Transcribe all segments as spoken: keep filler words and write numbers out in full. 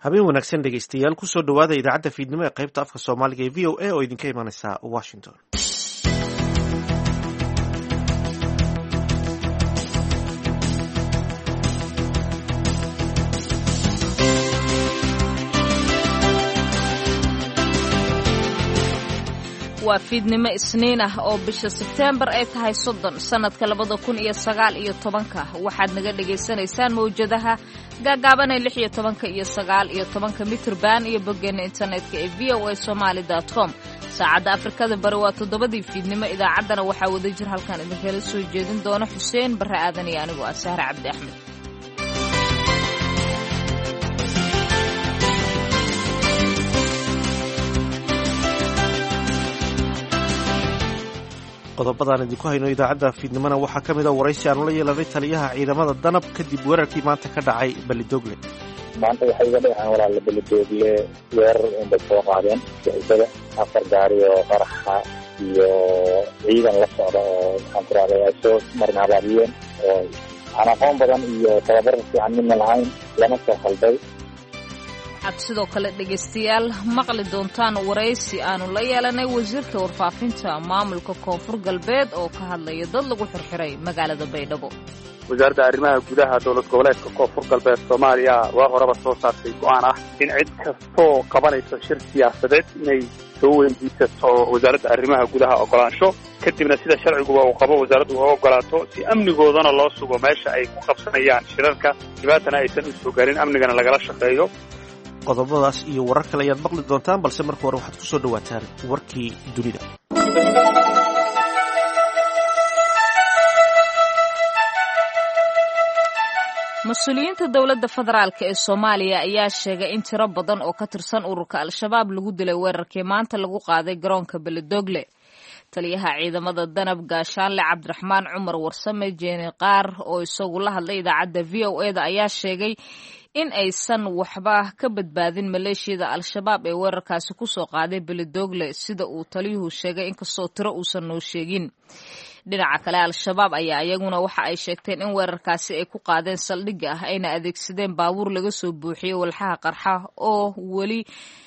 habeen wanaagsan dhegaystayaal kusoo dhowaada idaacadda fiidnimo ee qaybta afka soomaaliga ee v o a oo idinka imanaysa washington. waa fiidnimo isniin ah oo bisha Sebteembar ay tahay soddon sanadka labada kun iyo sagaal iyo tobanka. waxaad naga dhagaysanaysaan mawjadaha gaagaaban ee lix iyo tobanka iyo sagaal iyo tobanka mitirban iyo boggeena internetka ee v o a somali dot com. saacadda Afrikada bari waa toddobadii fiidnimo. idaacaddana waxaa wada jir halkan idinkala soo jeedin doona Xuseen Barre Aadan iyo anigu ah Sahra Cabdi Axmed. qodobadaan idinku hayno idaacadda fiidnimona waxaa ka mid a waraysi aanu la yeelanay taliyaha ciidamada danab kadib weerarkii maanta ka dhacay Balidoogle. maanta waxay iga dhaceen walaal Balidoogle weerar inbay soo qaadeen sida afar gaari oo qaraxa iyo ciidan la socda oo maxaan ku raadaya ay soo marin habaabiyeen oo aan aqoon badan iyo tababar fiican midna lahayn lama soo khalday. waxaad sidoo kale dhegaystayaal maqli doontaan waraysi aanu la yeelanay wasiirka warfaafinta maamulka koonfur galbeed oo ka hadlaya dad lagu xirxiray magaalada Baydhabo. wasaaradda arrimaha gudaha dowlad goboleedka koonfur galbeed Soomaaliya waa horeba soo saartay go'aan ah in cid kastoo qabanaysa shir siyaasadeed inay soo weydiisato wasaaradda arrimaha gudaha ogolaansho kadibna sida sharciguba uu qabo wasaaraddu u ogolaato si amnigoodana loo sugo meesha ay ku qabsanayaan shirarka dhibaatana aysan u soo gaarin amnigana lagala shaqeeyo. qodobadaas iyo warar kale ayaad maqli doontaan balse marka hore waxaad ku soo dhawaataan warkii dunida. mas-uuliyiinta dowladda federaalk ee Soomaaliya ayaa sheegay in tiro badan oo ka tirsan ururka Al-Shabaab lagu dilay weerarkii maanta lagu qaaday garoonka Balidoogle. taliyaha ciidamada danab gaashaanle Cabdiraxmaan Cumar Warsame Jeene Qaar oo isagu la hadlay idaacadda v o a da ayaa sheegay in aysan waxba ka badbaadin maleeshiyada Al-Shabaab ee weerarkaasi ku soo qaaday Balidoogle sida uu taliyuhu sheegay inkastoo tiro uusan noo sheegin. dhinaca kale Al-Shabaab ayaa iyaguna waxa ay sheegteen in weerarkaasi ay ku qaadeen saldhigga ah ayna adeegsadeen baabuur laga soo buuxiyey walxaha qarxa oo weli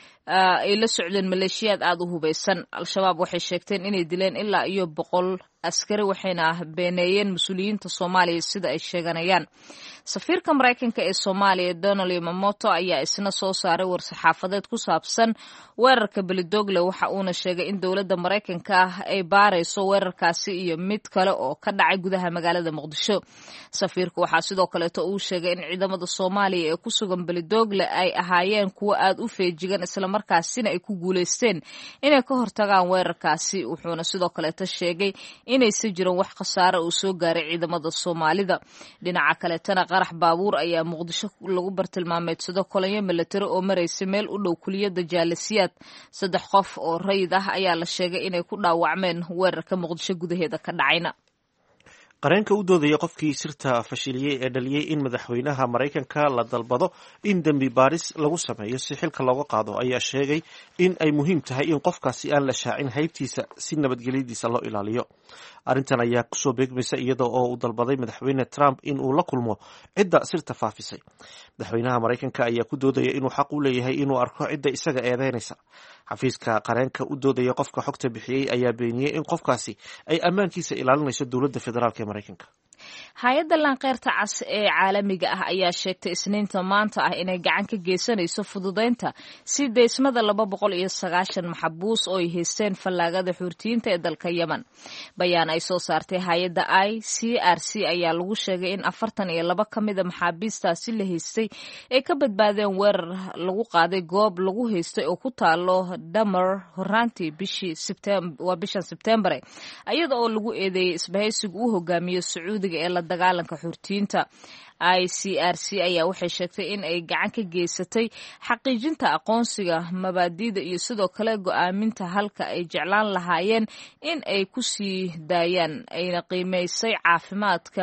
ay la socdeen maleeshiyaad aad u hubaysan. Al-Shabaab waxay sheegteen inay dileen ilaa iyo boqol askari waxayna beeneeyeen mas-uuliyiinta Soomaaliya sida ay sheeganayaan. safiirka Mareykanka ee Soomaaliya Donald Yamamoto ayaa isna soo saaray war-saxaafadeed ku saabsan weerarka Balidoogle waxa uuna sheegay in dowladda Mareykanka ah ay baarayso weerarkaasi iyo mid kale oo ka dhacay gudaha magaalada Muqdisho. safiirku waxaa sidoo kaleeto uu sheegay in ciidamada Soomaaliya ee ku sugan Balidoogle ay ahaayeen kuwo aad u feejigan isla markaasina ay ku guuleysteen inay ka hortagaan weerarkaasi. wuxuuna sidoo kaleeto sheegay inaysan jirin wax khasaare uu soo gaaray ciidamada Soomaalida. dhinaca kaleetana qarax baabuur ayaa Muqdisho lagu bartilmaameedsado kolonyo milatari oo maraysa meel u dhow kuliyadda Jaalisiyaad. saddex qof oo rayid ah ayaa la sheegay inay ku dhaawacmeen weerarka Muqdisho gudaheeda ka dhacayna. qareenka u doodaya qofkii sirta fashiliyey ee dhaliyey in madaxweynaha Mareykanka la dalbado in dembi baaris lagu sameeyo si xilka looga qaado ayaa sheegay in ay muhiim tahay in qofkaasi aan la shaacin haybtiisa si nabadgelyadiisa loo ilaaliyo. arrintan ayaa kusoo beegmaysa iyada oo uu dalbaday madaxweyne Trump in uu la kulmo cidda sirta faafisay. madaxweynaha Mareykanka ayaa ku doodaya inuu xaq u leeyahay inuu arko cidda isaga eedeynaysa. xafiiska qareenka u doodaya qofka xogta bixiyey ayaa beeniyey in qofkaasi ay ammaankiisa ilaalinayso dowladda federaalk ee Mareykanka. hay-adda Lanqeyrta Cas ee caalamiga ah ayaa sheegtay isniinta maanta ah inay gacan ka geysanayso fududeynta si deysmada laba boqol iyo sagaashan maxbuus oo ay haysteen fallaagada Xuurtiyiinta ee dalka Yemen. bayaan ay soo saartay hay-adda I C R C ayaa lagu sheegay in afartan iyo laba ka mid a maxaabiistaasi la haystay ay ka badbaadeen weerar lagu qaaday goob lagu haystay oo ku taalo Damar horaantii bishii Sebteembar waa bishan Sebteembar iyada oo lagu eedeeyay isbahaysiga uu hogaamiyo Sacuudiga ee la dagaalanka Xuurtiyiinta. I C R C ayaa waxay sheegtay in ay gacan ka geysatay xaqiijinta aqoonsiga mabaadi'da iyo sidoo kale go'aaminta halka ay jeclaan lahaayeen in ay ku sii daayaan ayna qiimaysay caafimaadka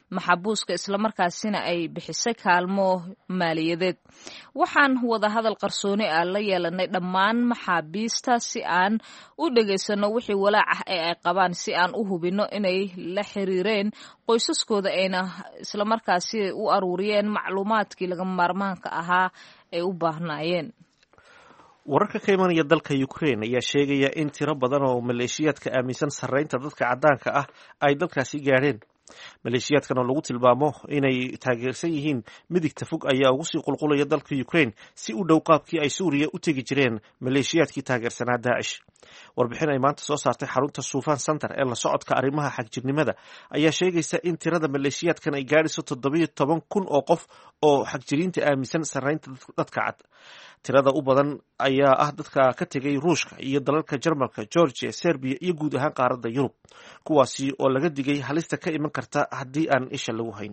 maxabuuska islamarkaasina ay bixisay kaalmo maaliyadeed. waxaan wadahadal qarsooni ah la yeelanay dhammaan maxaabiista si aan u dhegaysano wixii walaac ah ee ay qabaan, si aan u hubino inay la xiriireen qoysaskooda ayna islamarkaasi u aruuriyeen macluumaadkii lagama maarmaanka ahaa ay u baahnaayeen. wararka ka imanaya dalka Ukraine ayaa sheegaya in tiro badan oo maleeshiyaadka aaminsan sarreynta dadka caddaanka ah ay dalkaasi gaadheen. maleeshiyaadkan oo lagu tilmaamo inay taageersan yihiin midigta fog ayaa ugu sii qulqulaya dalka Ukraine si u dhow qaabkii ay Suuriya u tegi jireen maleeshiyaadkii taageersanaa Daesh. warbixin ay maanta soo saartay xarunta Sufan Center ee la socodka arrimaha xagjirnimada ayaa sheegaysa in tirada maleeshiyaadkan ay gaadhayso toddobiyo toban kun oo qof oo xagjiriinta aaminsan sarreynta dadka cad. tirada u badan ayaa ah dadka ka tegay Ruushka iyo dalalka Jarmalka, Georgia, Serbia iyo guud ahaan qaaradda Yurub, kuwaasi oo laga digay halista ka iman karta haddii aan isha lagu hayn.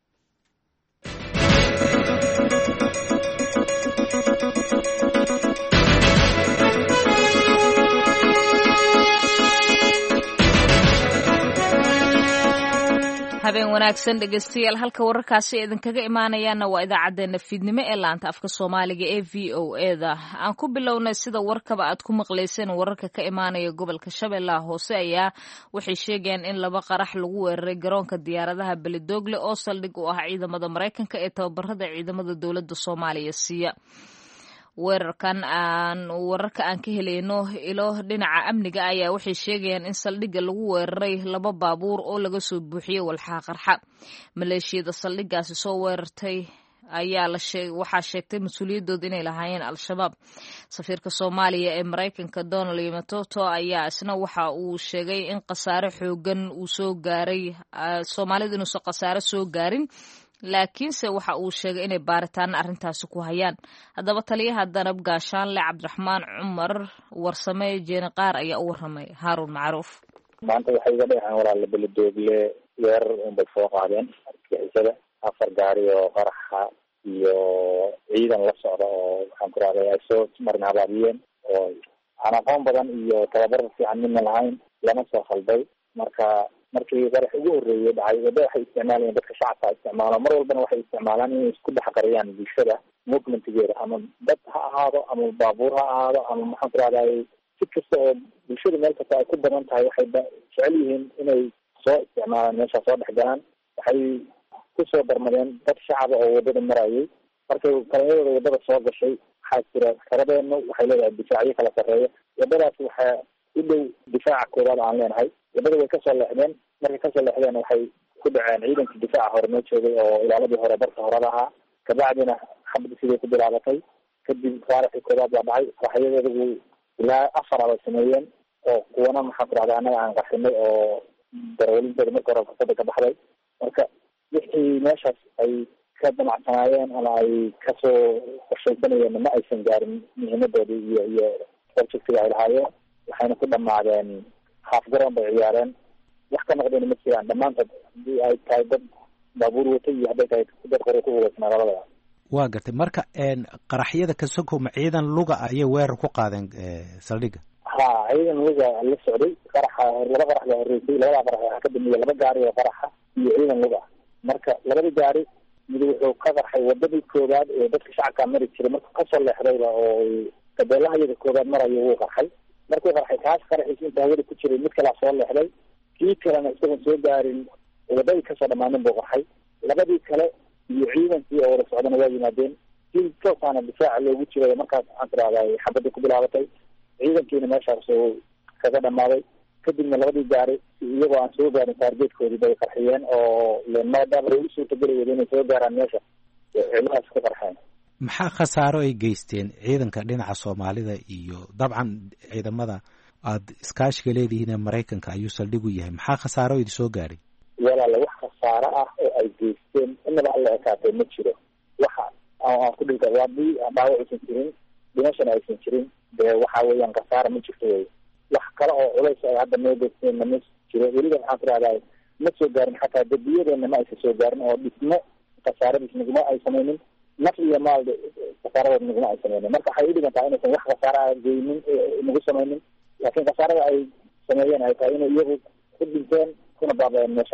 habeen wanaagsan dhegeystayaal, halka wararkaasi idinkaga imaanayaana waa idaacadeena fiidnimo ee laanta afka Soomaaliga ee V O A da. aan ku bilownay sida warkaba aad ku maqlayseen, wararka ka imaanaya gobolka Shabeellaha Hoose ayaa waxay sheegayaan in laba qarax lagu weeraray garoonka diyaaradaha Beledoogle oo saldhig u ah ciidamada Mareykanka ee tababarada ciidamada dowladda Soomaaliya siiya. weerarkan aan wararka aan ka helayno ilo dhinaca amniga ayaa waxay sheegayaan in saldhigga lagu weeraray laba baabuur oo laga soo buuxiyey walxaha qarxa. maleeshiyada saldhiggaasi soo weerartay ayaa la sheeg waxaa sheegtay mas-uuliyadooda inay lahaayeen al-shabaab. safiirka Soomaaliya ee Mareykanka Donald Yamamoto ayaa isna waxa uu sheegay in khasaare xoogan uu soo gaaray Soomaalida inuusan khasaare soo gaarin, laakiinse waxa uu sheegay inay baaritaan arrintaasi ku hayaan. haddaba taliyaha danab gaashaanle Cabdiraxmaan Cumar Warsame Jeene Qaar ayaa u warramay Haaruun Macruuf. maanta waxay iga dhaceen walaal Beledoogle weerar unbay soo qaadeen argagixisada, afar gaari oo qaraxa iyo ciidan la socda oo waxaan ku raadaya ay soo marna habaabiyeen oo aan aqoon badan iyo tababar fiican midna lahayn, lama soo khalday. marka markii qarax ugu horreeyay dhacay wada waxay isticmaalayeen dadka shacabka isticmaalo mar walbana waxay isticmaalaan inay isku dhex qariyaan bulshada movementigeeda, ama dad ha ahaado ama baabuur ha ahaado ama maxaan ku rahday si kasta oo bulshada meel kasta ay ku badan tahay waxay jecel yihiin inay soo isticmaalaan meesha soo dhex galaan. waxay kusoo darmadeen dad shacaba oo wadada marayay. markay kalamadooda wadada soo gashay waxaa jira karadeenu waxay leedahay difaacyo kala sarreeya. wadadaas waxaa u dhow difaaca koowaad aan leenahay. wadada way kasoo leexdeen. markay kasoo leexdeen waxay ku dhaceen ciidanka difaaca hore noo joogay oo ilaaladii hore barka horada ahaa. kabacdina xabadii siday ku bilaabatay. kadib faaraxii koowaad baa dhacay. qaraxyadeedagu ilaa afar abay sameeyeen oo kuwana maxaan ku rahda annaga aan qarxinay oo darawalintooda marka hore fursada ka baxday. marka wixii meeshaas ay ka damacsanaayeen ama ay kasoo qorshaysanayeen ma aysan gaarin muhiimadoodii iyo iyo objectiga ay lahaayeen. waxayna ku dhamaadeen haaf garoon bay ciyaareen. wax ka noqdeen ma jiraan dhammaantood, hadii ay tahay dad baabuur wata iyo hadday tahay dad qori ku ugaysnaa labadaba. waa gartay. marka qaraxyada ka sokow ma ciidan luga ayay weerar ku qaadeen saldhigga? ha ciidan luga la socday. qaraxa laba qarax baa horreysay. labada qarax waxaa ka dambeeyay laba gaari oo qaraxa iyo ciidan luga. marka labada gaari mid wuxuu ka qarxay wadadii koowaad ee dadka shacabka mari jiray. markuu kasoo leexdayba oo gabeelaha iyada koowaad marayo wuu qarxay. markuu qarxay kaas qaraxiisa inta hawada ku jiray mid kalaa soo leexday. kii kalena isagoon soo gaarin wadadii kasoo dhammaanin buu qarxay. labadii kale iyo ciidankii oo wada socdana waa yimaadeen. kii toosaana difaaca loogu jiray markaas waxaan tirahday xabadii ku bilaabatay. ciidankiina meeshaas uu kaga dhammaaday. kadibna labadii gaari iyagoo aan soo gaarin taargeedkoodii bay qarxiyeen oo maadaama ay u suurtageli wada inay soo gaaraan meesha ciidamadaas ku qarxeen. maxaa khasaaro ay geysteen ciidanka dhinaca Soomaalida iyo dabcan ciidamada aad iskaashiga leedihiin ee Mareykanka ayuu saldhig u yahay? maxaa khasaaro idin soo gaaray? walaal wax khasaaro ah oo ay geysteen inaba alla ekaatay ma jiro. waxa aan ku dhigay waadii dhaawac aysan jirin, dhimashana aysan jirin, dee waxaa weeyaan khasaaro ma jirto wey. wax kale oo culays ay hadda noo geysteen ma jiro. weliba waxaan ku rahday ma soo gaarin xataa dadiyadeena ma aysan soo gaarin oo dhismo khasaaradiis naguma ay samaynin, naf iyo maal khasaaradood naguma ay samaynin. marka waxay u dhigan tahay inaysan wax khasaara ah geynin nagu samaynin, laakiin khasaarada ay sameeyeen ay tahay inay iyagu ku dhinteen kuna baaba'een meeshaas.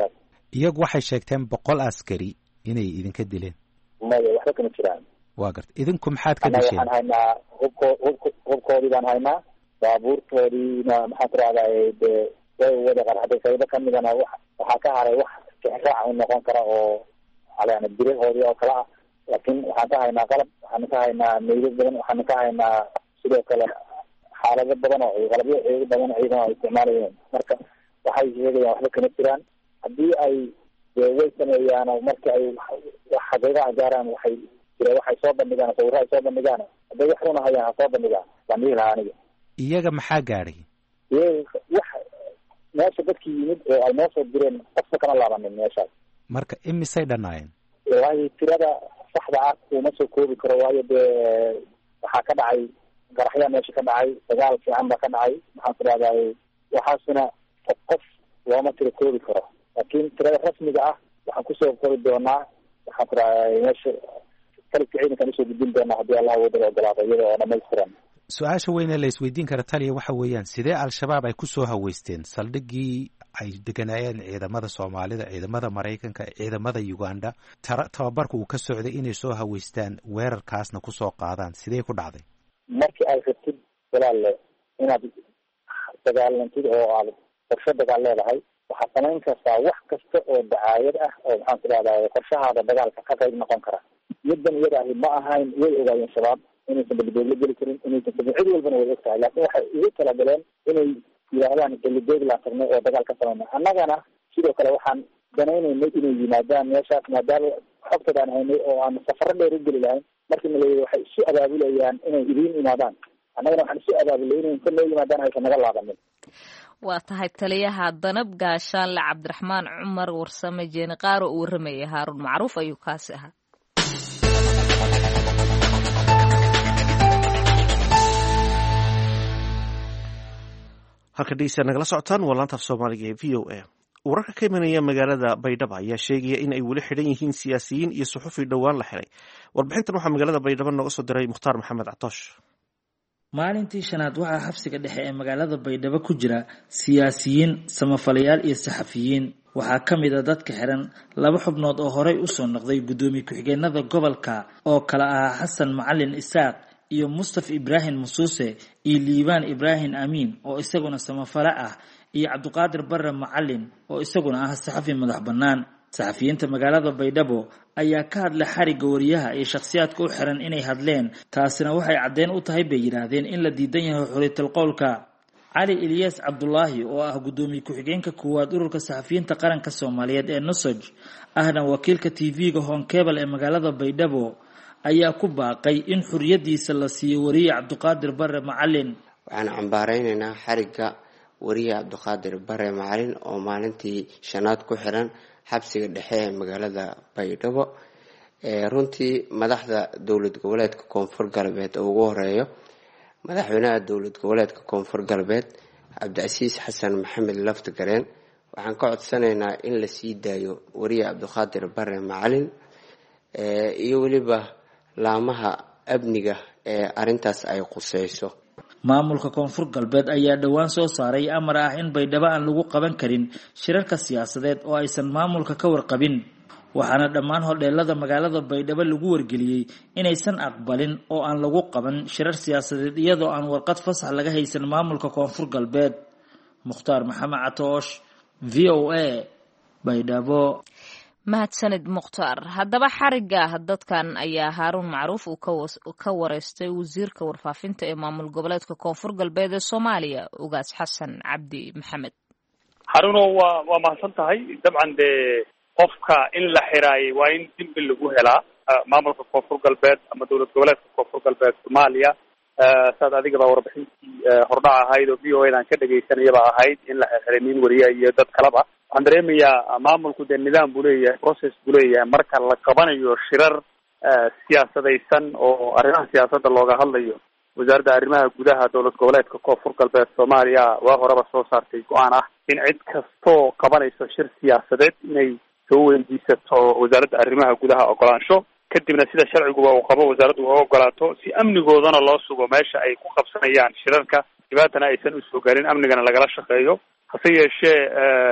iyagu waxay sheegteen boqol askari inay idinka dileen. maya waxba kama jiraan. waa garta idinku maxaad ka disheen? waxaan haynaa hubko hubkoodii baan haynaa, baabuurtoodiina maxaan ku rahdaa de way wada qarxaday. qaybo kamidana wa waxaa ka haray wax kixraac u noqon kara oo alayana birahoodii oo kale ah, laakiin waxaan ka haynaa qalab, waxaan ka haynaa meydad badan, waxaan ka haynaa sidoo kale xaalado badan oo qalabyo eego badan ciidan ay isticmaalayeen. marka waxay sheegayaan waxba kama jiraan. haddii ay dee way sameeyaan marka ay wax xaqiiqa gaaraan waxay jira waxay soo bandhigaan sawirro ay soo bandhigaan, hadday wax runa hayaan ha soo bandhigaan baan dhihi lahaa aniga. iyaga maxaa gaadhay? iyaga wax meesha dadkii yimid oo ay noo soo direen qofka kama laabanin meeshaas. marka imisay dhannaayeen? waayo tirada saxda ah uma soo koobi karo, waayo dee waxaa ka dhacay garaxyaa meesha ka dhacay, dagaal fiican baa ka dhacay. maxaan ku rahdaay waxaasina qof looma tiro koobi karo, laakiin tirada rasmiga ah waxaan kusoo kori doonaa. waxaan ku rahdaay meesha kalibka ciidankaan usoo gudbin doonaa haddii allah wadada ogolaado iyada oo dhamaystiran. su-aasha weyne la isweydiin kara taliya waxa weeyaan sidee al-shabaab ay kusoo haweysteen saldhigii ay deganaayeen ciidamada soomaalida, ciidamada maraykanka, ciidamada uganda, tara tababarka uu ka socday inay soo haweystaan weerarkaasna kusoo qaadaan, sidee ku dhacday? markii ay rabtid walaalle inaad dagaalantid oo aad qorshe dagaal leedahay, waxaad samayn kartaa wax kasta oo dacaayad ah oo maxaan ku rahdaa qorshahaada dagaalka ka qayb noqon kara. middan iyada ahi ma ahayn, way ogaayeen shabaab inaysan belidoogla geli karin, inaysan cid walbana way og tahay, laakiin waxay ugu talagaleen inay yidhaahdaan belidoog laan tagnay oo dagaal ka samayna. annagana sidoo kale waxaan danaynaynay inay yimaadaan meeshaas maadaama xogtooda aan haynay oo aan safaro dheer u geli lahayn. markii nala waxay isu abaabulayaan inay idiin imaadaan, annagana waxaan isu abaabulay inay inta noo yimaadaan aysan naga laabanin. waa tahay taliyaha danab gaashaanle cabdiraxmaan cumar warsame jeeni qaaro uu waramayay haaruun macruuf ayuu kaasi ahaa. halka dhegeystayaal nagala socotaan waa laanta af soomaaliga ee v o a. wararka ka imanaya magaalada baydhabo ayaa sheegaya in ay weli xidhan yihiin siyaasiyiin iyo suxufi dhowaan la xiray. warbixintan waxaa magaalada baydhabo nooga soo diray mukhtaar maxamed catoosh. maalintii shanaad waxaa xabsiga dhexe ee magaalada baydhabo ku jira siyaasiyiin, samafalayaal iyo saxafiyiin. waxaa ka mid a dadka xiran laba xubnood oo horey usoo noqday guddoomiye ku-xigeenada gobolka oo kala ahaa xasan macalin isaaq iyo mustaf ibraahim musuuse iyo liibaan ibraahim amiin oo isaguna samafale ah, iyo cabdiqaadir bare macalin oo isaguna ah saxafi madax bannaan. saxafiyiinta magaalada baydhabo ayaa ka hadlay xarigga wariyaha iyo shakhsiyaadka u xiran inay hadleen, taasina waxay caddeyn u tahay bay yidhaahdeen in la diidan yahay xuriyatul qowlka. cali ilyas cabdulaahi oo ah guddoomiye ku-xigeenka koowaad ururka saxafiyiinta qaranka soomaaliyeed ee nusaj ahna wakiilka t v-ga honkebel ee magaalada baydhabo ayaa ku baaqay in xuriyadiisa la siiyo wariye cabdiqaadir bare macalin. waxaan cambaareynaynaa xarigga wariye cabdiqaadir bare macalin oo maalintii shanaad ku xiran xabsiga dhexe ee magaalada baydhabo. runtii madaxda dowlad goboleedka koonfur galbeed oo ugu horeeyo madaxweynaha dowlad goboleedka koonfur galbeed cabdicasiis xasan maxamed laftigareen, waxaan ka codsanaynaa in la sii daayo wariye cabdiqaadir bare macalin iyo weliba laamaha amniga ee arintaas ay quseyso. maamulka koonfur galbeed ayaa dhowaan soo saaray amar ah in baydhabo aan lagu qaban karin shirarka siyaasadeed oo aysan maamulka ka warqabin, waxaana dhammaan hodheelada magaalada baydhabo lagu wargeliyey inaysan aqbalin oo aan lagu qaban shirar siyaasadeed iyadoo aan warqad fasax laga haysan maamulka koonfur galbeed. mukhtaar maxamed catoosh, v o a, baydhabo. mahadsanid mukhtaar. haddaba xarigga dadkan ayaa haaruun macruuf uu ka wareystay wasiirka warfaafinta ee maamul goboleedka koonfur galbeed ee soomaaliya ugaas xasan cabdi maxamed. haruuno waa waa mahadsan tahay. dabcan dee qofka in la xiraayay waa in dembi lagu helaa maamulka koonfur galbeed ama dowlad goboleedka koonfur galbeed soomaaliya. saad adigaba warbixintii hordhac ahayd oo v o a dan ka dhegaysanayaba ahayd in la xirxiray nin wariya iyo dad kaleba. waxaan dareemayaa maamulku dee nidaam buu leeyahay, process buu leeyahay. marka la qabanayo shirar siyaasadaysan oo arrimaha siyaasadda looga hadlayo, wasaaradda arrimaha gudaha dowlad goboleedka koonfur galbeed soomaaliya waa horeba soo saartay go-aan ah in cid kastoo qabanayso shir siyaasadeed inay soo weydiisato wasaaradda arrimaha gudaha ogolaansho, kadibna sida sharciguba uu qabo wasaaraddu uga ogolaato si amnigoodana loo sugo meesha ay ku qabsanayaan shirarka, dhibaatana aysan usoo garin, amnigana lagala shaqeeyo. hase yeeshee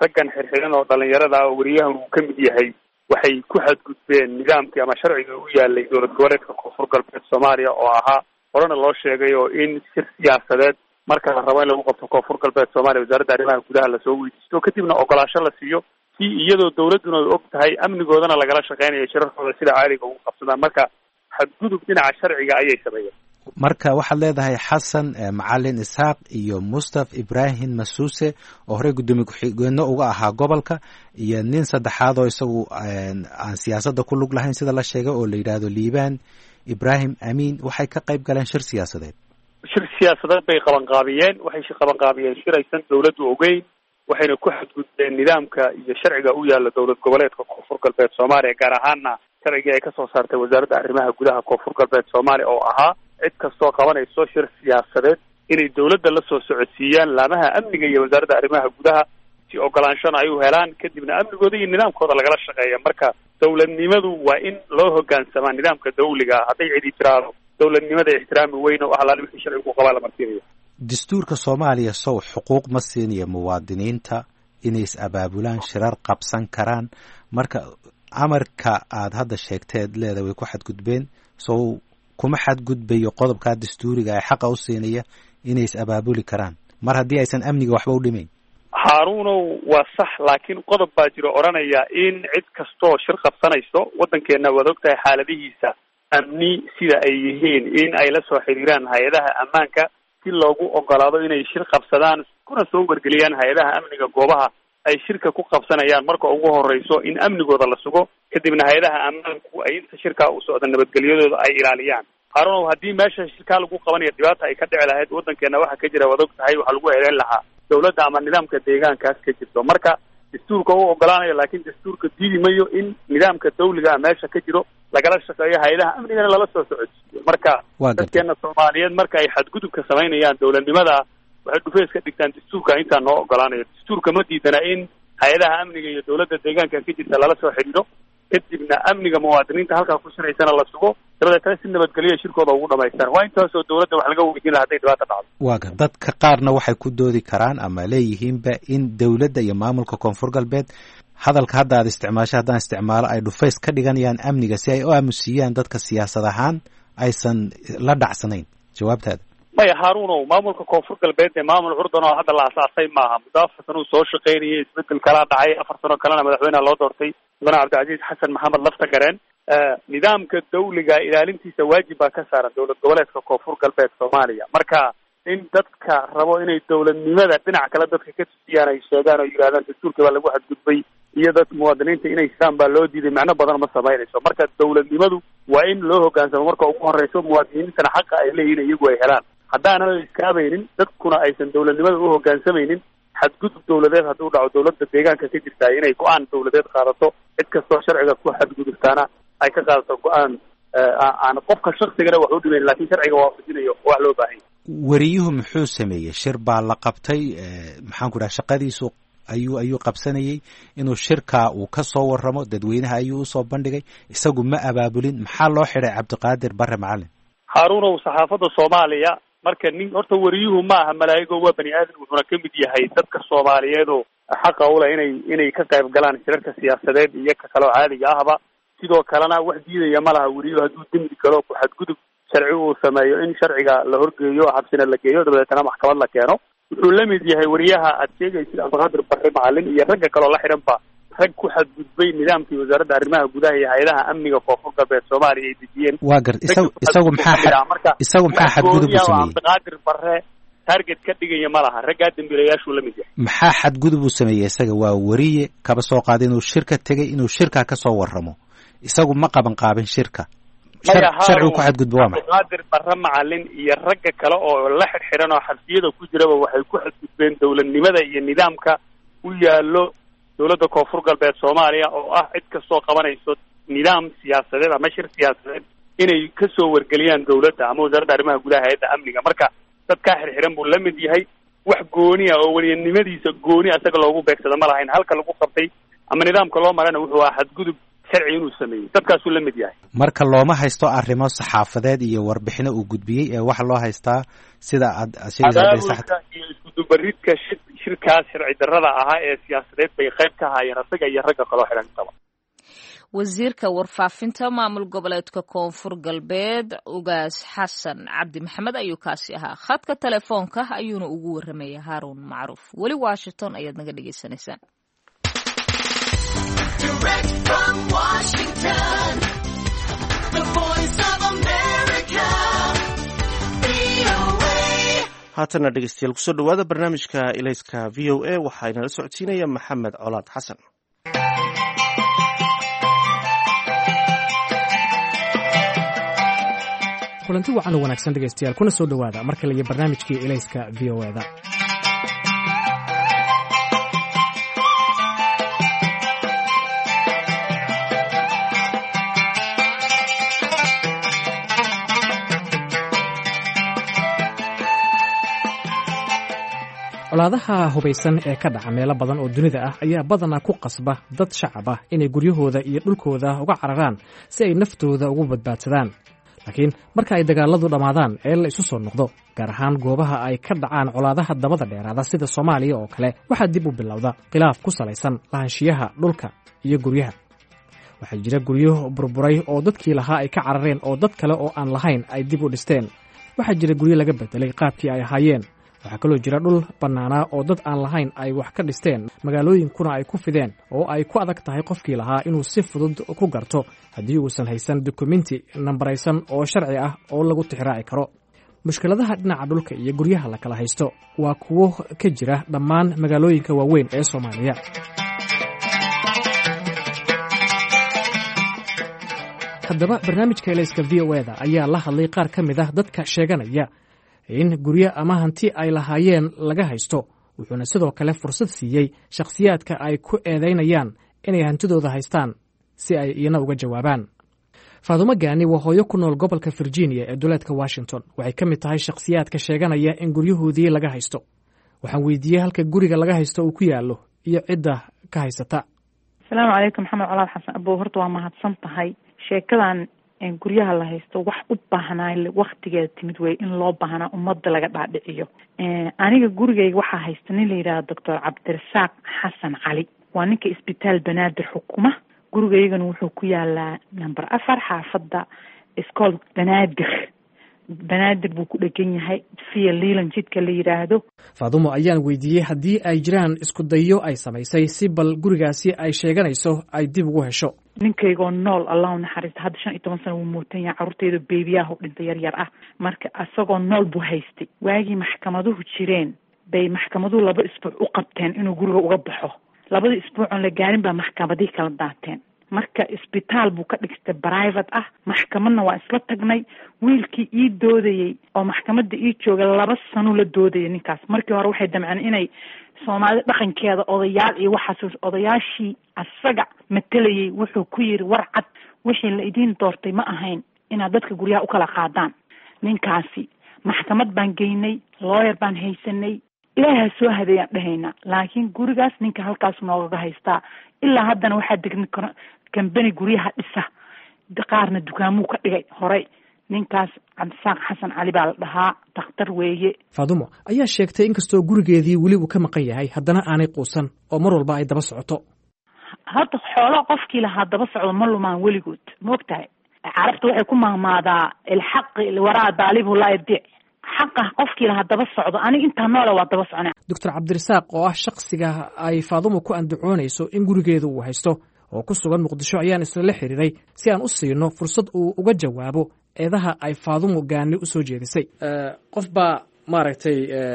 raggan xirxiran oo dhalinyarada ah oo wariyahan uu ka mid yahay waxay ku xadgudbeen nidaamkii ama sharciga u yaalay dowlad goboleedka koonfur galbeed soomaaliya oo ahaa horena loo sheegay oo in shir siyaasadeed marka la rabo in lagu qabto koonfur galbeed soomaaliya wasaaradda arrimaha gudaha lasoo weydiisto kadibna ogolaasho la siiyo si iyadoo dawladduna ay og tahay amnigoodana lagala shaqeynayo shirarkooda sida caaliga ugu qabsadaan marka xadgudub dhinaca sharciga ayay sameeyeen. marka waxaad leedahay xasan macalin isxaaq iyo mustaf ibrahim masuuse oo horey guddoomiye ku-xigeenno uga ahaa gobolka iyo nin saddexaad oo isagu aan siyaasadda ku lug lahayn sida la sheegay oo la yidhaahdo liibaan ibrahim amiin waxay ka qayb galeen shir siyaasadeed. shir siyaasadeed bay qabanqaabiyeen waxay qabanqaabiyeen shir aysan dawladdu ogeyn waxayna ku xadgudbeen nidaamka iyo sharciga u yaala dowlad goboleedka koonfur galbeed soomaaliya gaar ahaana sharcigii ay kasoo saartay wasaaradda arrimaha gudaha koonfur galbeed soomaaliya oo ahaa cid kastoo qabanayso shir siyaasadeed inay dawladda la soo socodsiiyaan laamaha amniga iyo wasaaradda arrimaha gudaha si ogolaanshana ay u helaan kadibna amnigooda iyo nidaamkooda lagala shaqeeya marka dawladnimadu waa in loo hogaansamaa nidaamka dawliga hadday cidi tiraado dawladnimada ixtiraami weyn oo alaali wixii sharcigu ku qabaa la marsiinayo. dastuurka soomaaliya sow xuquuq ma siinayo muwaadiniinta inay is abaabulaan shirar qabsan karaan marka amarka aad hadda sheegteed leeda way ku xadgudbeen sow kuma xadgudbayo qodobkaa dastuuriga ee xaqa u siinaya inay is abaabuli karaan mar haddii aysan amniga waxba u dhimayn. haaruunow waa sax laakiin qodob baa jiro odhanaya in cid kastoo shir qabsanayso waddankeenna waad ogtahay xaaladihiisa amni sida ay yihiin in ay la soo xiriiraan hay-adaha ammaanka si loogu ogolaado inay shir qabsadaan kuna soo wargeliyaan hay-adaha amniga goobaha ay shirka ku qabsanayaan marka ugu horeyso in amnigooda la sugo kadibna hay-adaha ammaanku ay inta shirkaa u socda nabadgelyadooda ay ilaaliyaan. haarunow haddii meesha shirkaa lagu qabanayo dhibaata ay ka dhici lahayd waddankeena waxa ka jira waad og tahay waxaa lagu eedeyn lahaa dawladda ama nidaamka deegaankaas ka jirto marka dastuurka u ogolaanayo laakiin dastuurka diidi mayo in nidaamka dawliga meesha ka jiro lagala shaqeeyo hay-adaha amnigana lala soo socodsiiyo marka dadkeena soomaaliyeed marka ay xadgudubka samaynayaan dawladnimada waxay dhufeys ka dhigtaan dastuurka intaa noo ogolaanayo dastuurka ma diidana in hay-adaha amniga iyo dawladda deegaanka ka jirta lala soo xidhiidho kadibna amniga muwaadiniinta halkaa ku shiraysana la sugo dabadeetana si nabadgelyo shirkooda ugu dhamaystaan waa intaasoo dawladda wax laga weydiin laha hadday dhibaata dhacdo. waaga dadka qaarna waxay ku doodi karaan ama leeyihiinba in dawladda iyo maamulka koonfur galbeed hadalka hadda aad isticmaasho haddaan isticmaalo ay dhufays ka dhiganayaan amniga si ay u aamusiiyaan dadka siyaasad ahaan aysan la dhacsanayn jawaabtaada. maya haaruunow maamulka koonfur galbeed ee maamul curdan oo hadda la asaasay maaha muddo afar sano uu soo shaqaynayay isbedel kalaa dhacay afar sano kalena madaxweyneha loo doortay mudane cabdilcaziiz xasan maxamed laftagareen nidaamka dawliga ilaalintiisa waajib baa ka saaran dowlad goboleedka koonfur galbeed soomaaliya marka in dadka rabo inay dawladnimada dhinac kale dadka ka tusiyaan ay sheegaan oo yidhahdaan dastuurka baa lagu xadgudbay iyo dad muwaadiniinta inay sidaan baa loo diiday macno badan ma samaynayso marka dawladnimadu waa in loo hogaansamo marka ugu horeyso muwaadiniintana xaqa ay leeyihin iyagu ay helaan haddaanan la iskaabaynin dadkuna aysan dawladnimada u hogaansamaynin xadgudub dawladeed hadduu dhaco dawladda deegaanka ka jirtaa inay go-aan dawladeed qaadato cid kastoo sharciga ku xadgudubtaana ay ka qaadato go-aan aan qofka shaksigana wax u dhimayn laakiin sharciga waafajinayo wax loo baahanya. wariyuhu muxuu sameeyey shir baa la qabtay maxaan ku dhaha shaqadiisu ayuu ayuu qabsanayay inuu shirkaa uu ka soo warramo dadweynaha ayuu usoo bandhigay isagu ma abaabulin maxaa loo xidhay cabdiqaadir bare macalin. haaruunow saxaafadda soomaaliya marka nin horta wariyuhu ma aha malaa'igo waa bani aadan wuxuuna ka mid yahay dadka soomaaliyeed oo xaqa ule inay inay ka qayb galaan shirarka siyaasadeed iyo ka kaloo caadiga ahba sidoo kalena wax diidaya ma laha wariyuhu hadduu dembi galo ku xadgudub sharci uu sameeyo in sharciga la horgeeyo xabsina la geeyo dabadeetana maxkamad la keeno wuxuu la mid yahay wariyaha aad sheegaysid cabdiqaadir bare macalin iyo ragga kaloo la xidhanba rag ku xadgudbay nidaamkii wasaaradda arrimaha gudaha iyo hay-adaha amniga koonfur galbeed soomaaliya ay dejiyeen. waa gar isagu isagu maxaa isagu maxaa xadgudub u sameeyey cabdiqaadir bare target ka dhigaya ma laha raggaa dambiilayaashuu la mid yahay. maxaa xadgudub u sameeyey isaga waa wariye kaba soo qaaday inuu shirka tegay inuu shirkaa ka soo warramo isagu ma qaban qaabin shirka sharcigu ku xadgudbo waa maxay. cabdiqaadir bare macalin iyo ragga kale oo la xidxiran oo xabsiyada ku jiraba waxay ku xadgudbeen dawladnimada iyo nidaamka u yaallo dawladda koonfur galbeed soomaaliya oo ah cid kastoo qabanayso nidaam siyaasadeed ama shir siyaasadeed inay kasoo wargeliyaan dawladda ama wasaaradda arrimaha gudaha hay-adda amniga marka dadkaa xirxiran buu la mid yahay wax gooniya oo weliyanimadiisa gooni asaga loogu beegsada ma lahayn halka lagu qabtay ama nidaamka loo marana wuxuu ahaa xadgudub sharci inuu sameeyey dadkaasuu la mid yahay. marka looma haysto arrimo saxaafadeed iyo warbixino uu gudbiyey ee waxa loo haystaa sida aad abaabulka iyo iskudubaridka shirkaas sharci darrada ahaa ee siyaasadeed bay qayb ka haayeen asaga iyo ragga kaloo xidhan intaba. wasiirka warfaafinta maamul goboleedka koonfur galbeed ugaas xasan cabdi maxamed ayuu kaasi ahaa. khadka telefoonka ayuuna ugu warramaya haaruun macruuf. weli washington ayaad naga dhegaysanaysaan. haatana dhegeystayaal kusoo dhawaada barnaamijka ilayska v o a waxaa inala socodsiinaya maxamed colaad xasan. kulanti wacan oo wanaagsan dhegaystayaal kuna soo dhowaada mar kale iyo barnaamijkii ilayska v o eda. colaadaha hubaysan ee ka dhaca meelo badan oo dunida ah ayaa badanaa ku qasba dad shacab ah inay guryahooda iyo dhulkooda uga cararaan si ay naftooda ugu badbaadsadaan. laakiin marka ay dagaaladu dhammaadaan ee la isu soo noqdo gaar ahaan goobaha ay ka dhacaan colaadaha dabada dheeraada sida soomaaliya oo kale waxaa dib u bilowda khilaaf ku salaysan lahaanshiyaha dhulka iyo guryaha. waxaa jira guryo burburay oo dadkii lahaa ay ka carareen oo dad kale oo aan lahayn ay dib u dhisteen. waxaa jira guryo laga bedelay qaabkii ay ahaayeen. waxaa kaloo jira dhul bannaanaa oo dad aan lahayn ay wax ka dhisteen, magaalooyinkuna ay ku fideen oo ay ku adag tahay qofkii lahaa inuu si fudud ku garto haddii uusan haysan dukumenti nambaraysan oo sharci ah oo lagu tixraaci karo. mushkiladaha dhinaca dhulka iyo guryaha la kala haysto waa kuwo ka jira dhammaan magaalooyinka waaweyn ee Soomaaliya. haddaba barnaamijka ilayska v o eda ayaa la hadlay qaar ka mid ah dadka sheeganaya in guryo ama hanti ay lahaayeen laga haysto, wuxuuna sidoo kale fursad siiyey shakhsiyaadka ay ku eedaynayaan inay hantidooda haystaan si ay iyana uga jawaabaan. faadumo gaani waa hooyo ku nool gobolka Virginia ee duleedka Washington. waxay ka mid tahay shakhsiyaadka sheeganaya in guryahoodii laga haysto. waxaan weydiiyey halka guriga laga haysto uu ku yaallo iyo cidda ka haysata. asalaamu calaykum maxamed colaad xasan abow. horta waa mahadsan tahay. sheekadan guryaha la haysto wax u baahnaa waktigeeda timid wey in loo baahnaa ummadda laga dhaadhiciyo. aniga gurigayga waxaa haysta nin la yidhahdo doctor cabdirasaaq xasan cali. waa ninka isbitaal banaadir xukuma. gurigaygana wuxuu ku yaalaa number afar xaafadda iskool banaadir. banaadir buu ku dhegan yahay via leland jidka la yidhaahdo. faadumo ayaan weydiiyey haddii ay jiraan isku dayo ay samaysay si bal gurigaasi ay sheeganayso ay dib ugu hesho. ninkaygoo nool allah u naxariista hadda shan iyo toban sano wuu mootan yahay. carruurteeda beebiyaha u dhintay yar yar ah. marka asagoo nool buu haystay. waagii maxkamaduhu jireen bay maxkamaduhu laba isbuuc u qabteen inuu guriga uga baxo. labada isbuucoon la gaarin baa maxkamadii kala daateen. marka isbitaal buu ka dhigtay private ah. maxkamadna waa isla tagnay. wiilkii ii doodayey oo maxkamadda ii jooga laba sano la doodayay ninkaas. markii hore waxay damceen inay soomaalida dhaqankeeda odayaal iyo waxaas odayaashii asaga matelayay wuxuu ku yiri war cad wixii la idiin doortay ma ahayn inaad dadka guryaha u kala qaadaan. ninkaasi maxkamad baan geynay, lawyer baan haysanay, ilaaha soo hadeeyaan dhahaynaa. laakiin gurigaas ninka halkaas noogaga haystaa. ilaa haddana waxaa degni kambani guryaha dhisa, qaarna dukaamuu ka dhigay horey. ninkaas cabdisaaq xasan cali baa la dhahaa, dakhtar weeye. faadumo ayaa sheegtay inkastoo gurigeedii weli uu ka maqan yahay haddana aanay quusan oo mar walba ay daba socoto. hadda xoolo qofkii lahaa daba socdo ma lumaan weligood, maogtahay. carabta waxay ku mahmaadaa ilxaqi waraa daalibu laa yadiic. xaqa qofkii lahaa daba socdo, aniga intaa noole waa daba socnaa. doctor cabdirasaaq oo ah shakhsiga ay faadumo ku andacoonayso in gurigeeda uu haysto oo ku sugan muqdisho ayaan isla xiriiray si aan u siino fursad uu uga jawaabo eedaha ay faadumo gaani u soo jeedisay. qof baa maaragtay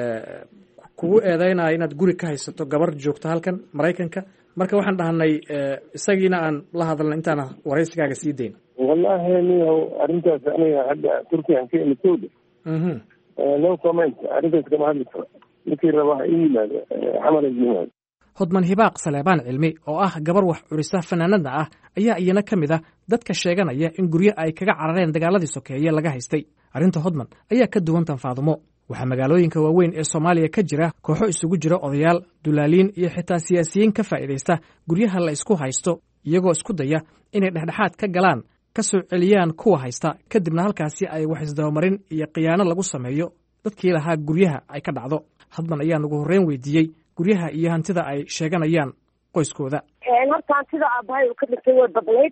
kugu eedaynaya inaad guri ka haysato gabar joogto halkan Maraykanka. marka waxaan dhahnay isagiina aan la hadalna intaan waraysigaaga sii dayn. wallahi niyo arrintaas aniga hadda Turkiyan ka imid mhm no comment. arrintaas kama hadli karo. ninkii rabaa in yimaado xamal yimaado. hodman hibaaq saleebaan cilmi oo ah gabar wax curisa fanaanada ah ayaa iyana ka mid ah dadka sheeganaya in guryo ay kaga carareen dagaaladii sokeeye laga haystay. arrinta hodman ayaa ka duwan tan faadumo. waxaa magaalooyinka waaweyn ee Soomaaliya ka jira kooxo isugu jira odayaal, dulaaliin iyo xitaa siyaasiyiin ka faa'iideysta guryaha la isku haysto iyagoo isku daya inay dhexdhexaad ka galaan ka soo celiyaan kuwa haysta kadibna halkaasi ay wax isdabamarin iyo khiyaano lagu sameeyo dadkii lahaa guryaha ay ka dhacdo. Hodman ayaan ugu horreyn weydiiyey guryaha iyo hantida ay sheeganayaan qoyskooda. horta hantida aabahay uu ka dhintay way badnayd.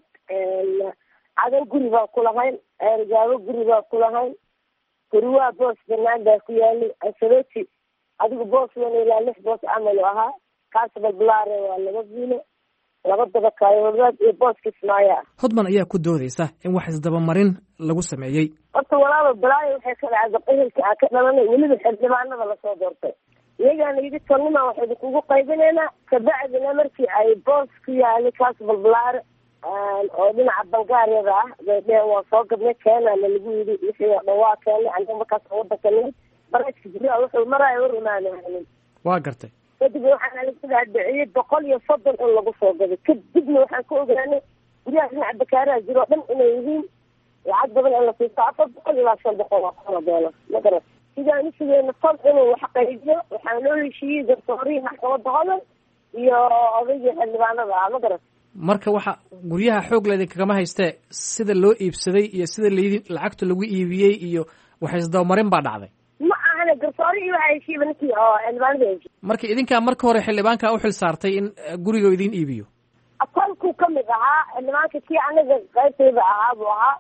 cadan guri baa ku lahayn, ergaabo guri baa ku lahayn, guriwaa boos banaan baa ku yaalay, asaboti adigu boos wan ilaa lix boos camal u ahaa. kaasba bulaare waa laba viilo, laba dabakaayood iyo boos kismaayo. Hodman ayaa ku doodaysa in wax isdabamarin lagu sameeyey. horta walaalo balaayo waxay ka dhacday ehelka aan ka dhalanay weliba xildhibaanada lasoo doortay. iyagaana yidhi tolnima waxaynu kugu qaybinaynaa kabacdina markii ay boos ku yaalay kaasba bulaare oo dhinaca Bulgaariyada ah bay dheheen waa soo gadnay keenana lagu yidhi wixii oo dhan waa keenay aniga markaas wadanka nimid barashka jiraa wuxuu maraayo war imaanaynin. waa gartay. kadib waxaan alisada dhiciyay boqol iyo soddon in lagu soo gaday. kadibna waxaan ka ogaanay guryaha dhinaca Bakaaraha jiro dhan inay yihiin lacag badan in la siisto afar boqol ilaa shan boqol oo doolar. magarat sidaan isigeena fal inuu wax qaybiyo waxaan loo heshiiyey garsoorihii maxkamadda hodan iyo odayga xildhibaanada ah. magarat marka waxa guryaha xoog leedahay kagama haystee sida loo iibsaday iyo sida leedin lacagta lagu iibiyey iyo wax isdabamarin baa dhacday. ma ahana garsoorihii waxa heshiiyey ninkii oo xildhibaanada heshiiyey. marka idinkaa marka hore xildhibaanka u xil saartay in guriga idin iibiyo. akolku ka mid ahaa xildhibaanka kii anaga qaybtayda ahaa buu ahaa.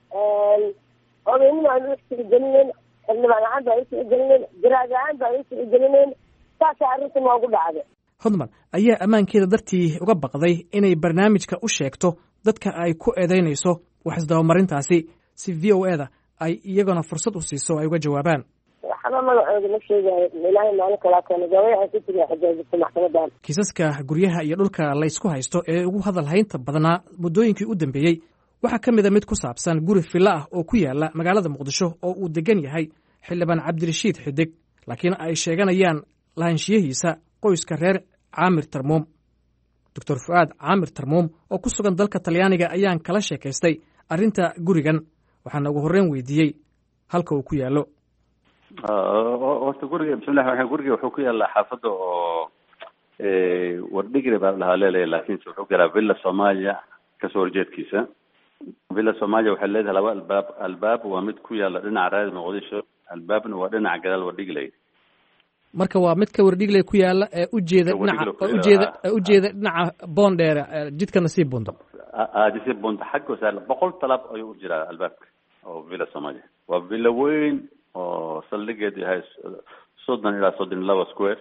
odaynima aan u isticgelinayn, xildhibaan ahaan baan u isticgelinayn, garaad ahaan baan u isticgelinayn. saasa arrinta noogu dhacday. Hodman ayaa ammaankeeda dartii uga baqday inay barnaamijka u sheegto dadka ay ku eedaynayso wax isdabamarintaasi si v o e da ay iyagana fursad u siiso ay uga jawaabaan. waxba magacooda ma sheegayo ilaahay maalin kalaa keena gawayaha ku jira xajaajista maxkamadan. kiisaska guryaha iyo dhulka laysku haysto ee ugu hadal haynta badnaa muddooyinkii u dambeeyey waxaa ka mid a mid ku saabsan guri filla ah oo ku yaala magaalada Muqdisho oo uu degan yahay xildhibaan Cabdirashiid Xidig laakiin ay sheeganayaan lahaanshiyihiisa qoyska reer Caamir Tarmuum. Doctor Fuad Caamir Tarmuum oo ku sugan dalka Talyaaniga ayaan kala sheekaystay arrinta gurigan waxaana ugu horreyn weydiiyey halka uu ku yaalo. horta guriga bismillaah waxa guriga wuxuu ku yaalaa xaafadda oo ee wardhigre baa lahaa leeyahay laakiin wuxuu galaa Villa Soomaaliya ka soo horjeedkiisa. Villa Soomaaliya waxay leedahay laba albaab. albaab waa mid ku yaala dhinaca raad Muqdisho, albaabna waa dhinaca gadaal wardhigley. marka waa mid ka wardhigley ku yaala ee u jeeda dhinaca u jeeda u jeeda dhinaca Boondheer jidka Nasiib Bundo. aa Nasiib Bundo xagga saal boqol talab ayuu u jiraa albaabka oo Villa Soomaaliya. waa villa weyn oo saldhigeedu yahay soddon ilaa soddon iyo laba square.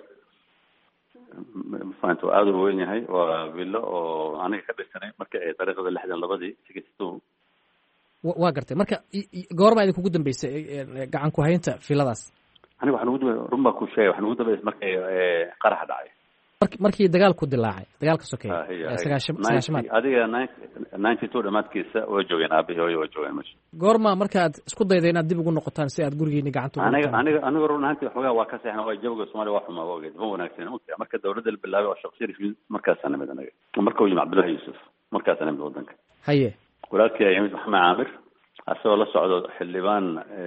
mafahantu aad u weyn yahay. waa villa oo aniga ka dhisanay marka ay dariiqada lixdan labadii sigisto. waa gartay marka goorma idin kugu dambeysay gacan ku haynta villadaas? aniga waxaan ugu dambeeyay rumba ku sheegay waxaan ugu dambeeyay markay qarax dhacay. markii dagaalku dilaacay dagaalka sokeeyay sagaashamaad adiga ninety two dhamaadkiisa oo joogeen aabihii hooyo oo joogeen meesha. goorma markaad isku dayday inaad dib ugu noqotaan si aad gurigiina gacanta ugu aniga aniga aniga runaantii xogaa waa ka seexna oo jawga Soomaaliya waa xumaa waa ma wanaagsan marka dawladda la bilaabay oo shaqsiir markaas ana mid anaga marka uu yimid Cabdullaahi Yuusuf markaas ana mid wadanka haye walaalkii ay yimid Maxamed Caamir asoo la socdo xildhibaan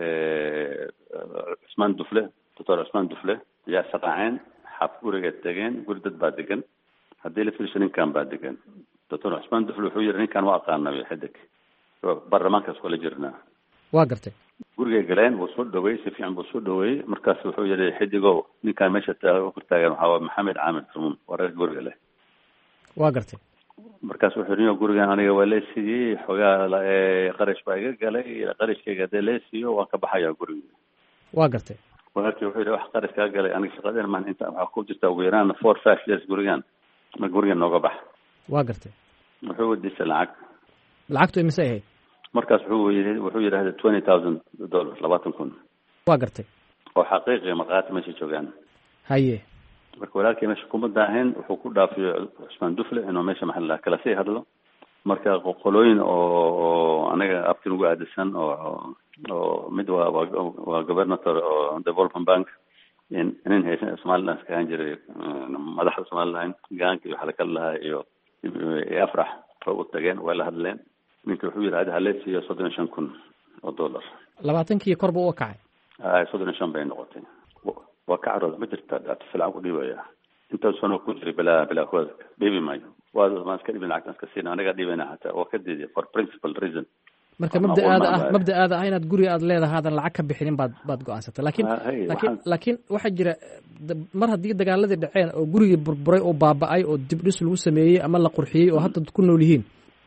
Usmaan Dufle Doctor Usmaan Dufle yaa saqaaceen xaf guriga tageen guri dad baa degan haddii la fiirsho ninkan baa degan. Doctor Usmaan Dufle wuxuu yiri ninkan waa aqaanay Xidig baarlamaanka soo la jirnaa. waa gartay guriga galeen wuu soo dhaweey si fiican buu soo dhaweey markaas wuxuu yiri Xidigow ninkan meesha ku taagan waxa Maxamed Caamir Tarmuum wareer guriga leh. waa gartay markaas wuxuu yiri gurigan aniga waa leesiyay xogaa qarash baa iga galay qarashkayga de leesiyo waan ka baxayaa guriga. waa gartay walaalkii wuxuu yiri wax qarash ka galay aniga shaqadeen maan inta waxa ku jirta ugu yaraan four five years gurigan ma gurigan nooga bax. waa gartay wuxuu wadiisay lacag lacagtu imise ahayd? markaas wuxuu yiri wuxuu yiraahday twenty thousand dollars labaatan kun. waa gartay oo xaqiiqi markaas meesha joogaan. haye marka walaalkii meesha kuma daahin wuxuu ku dhaafiyay Usmaan Dufle inuu meesha maxalla kala sii hadlo marka qolooyin oo anaga abtin ugu aadisan oo oo mid waa waa governor oo development bank in in haysan Soomaaliland ka jiray madaxda Soomaaliland gaanka iyo xalka lahaa iyo afrax oo tageen wala hadleen ninka wuxuu yiraahday haleesiyo soddon iyo shan kun oo dollar. labaatankii korba u kacay. ah soddon iyo shan bay noqotay. waa ka carooda ma jirta dad fiican u dhiibaya inta soo ku jiray bila bila kuwa baby maayo waa ma iska dhibin lacagtan iska siin aniga dhibina hataa oo ka diiday for principal reason marka mabda'aada ah mabda'aada ah inaad guri aad leedahay aadan lacag ka bixinin baad baad go'aansatay laakiin laakiin laakiin waxaa jira mar haddii dagaaladii dhaceen oo gurigii burburay oo baaba'ay oo dib dhis lagu sameeyey ama la qurxiyey oo hadda ku nool yihiin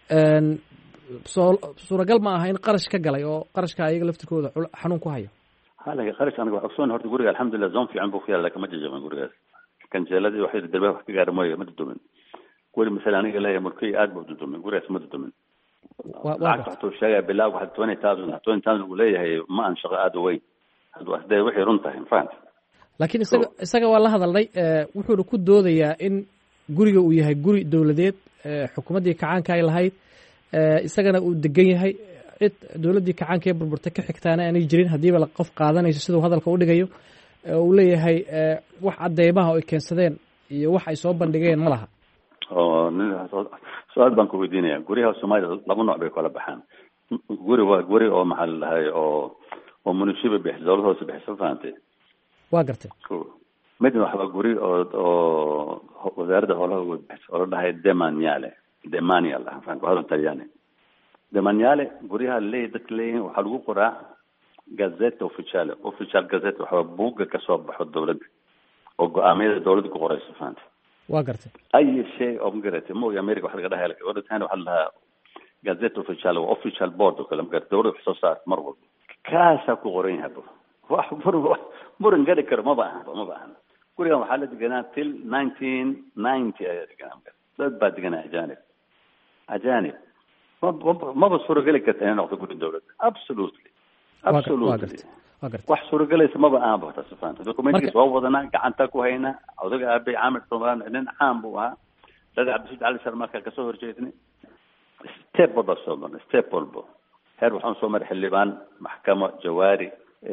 soo suuragal ma aha in qarash ka galay oo qarashka ayaga laftirkooda xanuun ku hayo halaga qarash aniga waxaan ogsoon horta guriga alxamdulillah zoon fiican buu ku yaala kama jajaban gurigaas kanjeeladii waxay darbe wax ka gaar mooyay ma dudumin guri misalan aniga leeyahay markii aad buu dudumin gurigaas ma dudumin lacagta waxtuu sheegaya bilaag waxa twenty thousand twenty thousand uu leeyahay ma aan shaqo aad u weyn haduu asday wixii run tahay fahant laakiin isaga isaga waa la hadalnay wuxuu ku doodayaa in guriga uu yahay guri dawladeed xukuumaddii kacaanka ay lahayd isagana uu degan yahay cid dawladdii kacaanka ee burburtay ka xigtaana aanay jirin haddiiba la qof qaadanayso siduu hadalka u dhigayo uu leeyahay wax cadeymaha oo ay keensadeen iyo wax ay soo bandhigeen ma laha oo su-aal baan ku weydiinaya guryaha soomaalida laba nooc bay kala baxaan guri waa guri oo maxaa la dhahay oo oo munishiba bixis dawlad hoose bixisa fahantay waa gartay midna waxaa guri oo oo wasaaradda howlaha uga bixisa oo la dhahay demaniale demanial ah fahanka hadal talyaani demaniale guryaha leeyahay dadka leeyihiin waxaa lagu qoraa gazette officiale official gazette waxaa buugga ka soo baxo dawladda oo go-aamiyada dawladda ku qorayso fahantay waa gartay ay shay oo magarate mo America waxa laga dhahay laka wadatan waxa la gazette official oo official board oo kala magarate dawladda wax soo saar mar walba kaasa ku qoran yahay wax muran gadi karo ma baahan ma baahan guriga waxa la deganaa till nineteen ninety ay deganaa dad baa deganaa ajaanib ajaanib ma ba suuragali karta inay noqdo guri dawladda absolutely absolutely wax suuragelaysa maba aan ba taas faanta documentkiis waa wadanaa gacanta ku hayna odaga aabay caamir Soomaan nin caan buu ahaa dad Cabdi Cali Sharmaaka ka soo horjeednay step walba soo marnay step walba heer waxaan soo maray xildhibaan maxkamad jawaari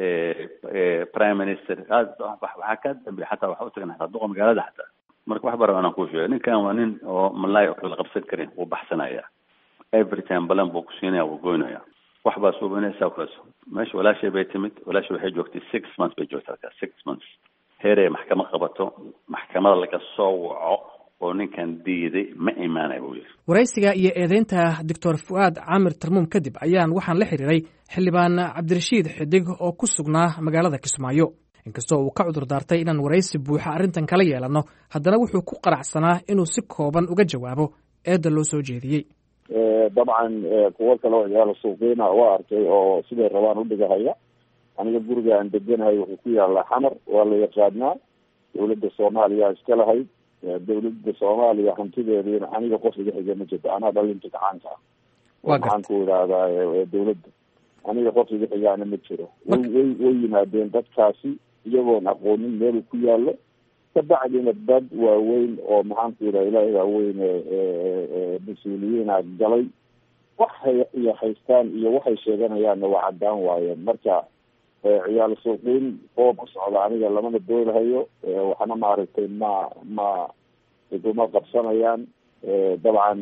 ee prime minister waxa ka dambe xataa waxa u tagnaa haddii magaalada xataa marka wax baran aan ku sheegay ninkan waa nin oo malay oo kala qabsan karin oo baxsanaya every time balan buu ku siinaya oo goynaya wax baa soo banaysa kulaas meesha walaashay bay timid walaashay waxay joogtay six months bay joogtay six months heeree maxkamad qabato maxkamada laga soo waco oo ninkan diiday ma iimaanay buu yiri waraysiga iyo eedeynta doctor Fuad Camir Tarmum kadib ayaan waxaan la xiriiray xildhibaan Cabdirashiid Xidig oo ku sugnaa magaalada Kismaayo inkastoo uu ka cudur daartay inaan waraysi buuxa arrintan kala yeelano haddana wuxuu ku qaracsanaa inuu si kooban uga jawaabo eedda loo soo jeediyey dabcan kuwa kale oo yaala suuqeena waa arkay oo siday rabaan u dhigahaya aniga guriga aan deganahay wuxuu ku yaalaa xamar waa la yaqaanaa dawladda Soomaaliya iska lahayd dawladda Soomaaliya hantideedina aniga qof iga xiga ma jirto anaa dhalinta gacanka waxaan ku yiraahdaa dawladda aniga qof iga xigaana ma jiro way way yimaadeen dadkaasi iyagoon aqoonin meel ku yaalo kabacdina dad waaweyn oo maxaan ku yidhaha ilaahay waaweyn mas-uuliyiina galay waxay iyo haystaan iyo waxay sheeganayaanna waa caddaan waayeen marka ciyaal suuqiin oo ku socda aniga lamana doolahayo waxna maaragtay ma ma iguma qabsanayaan dabcan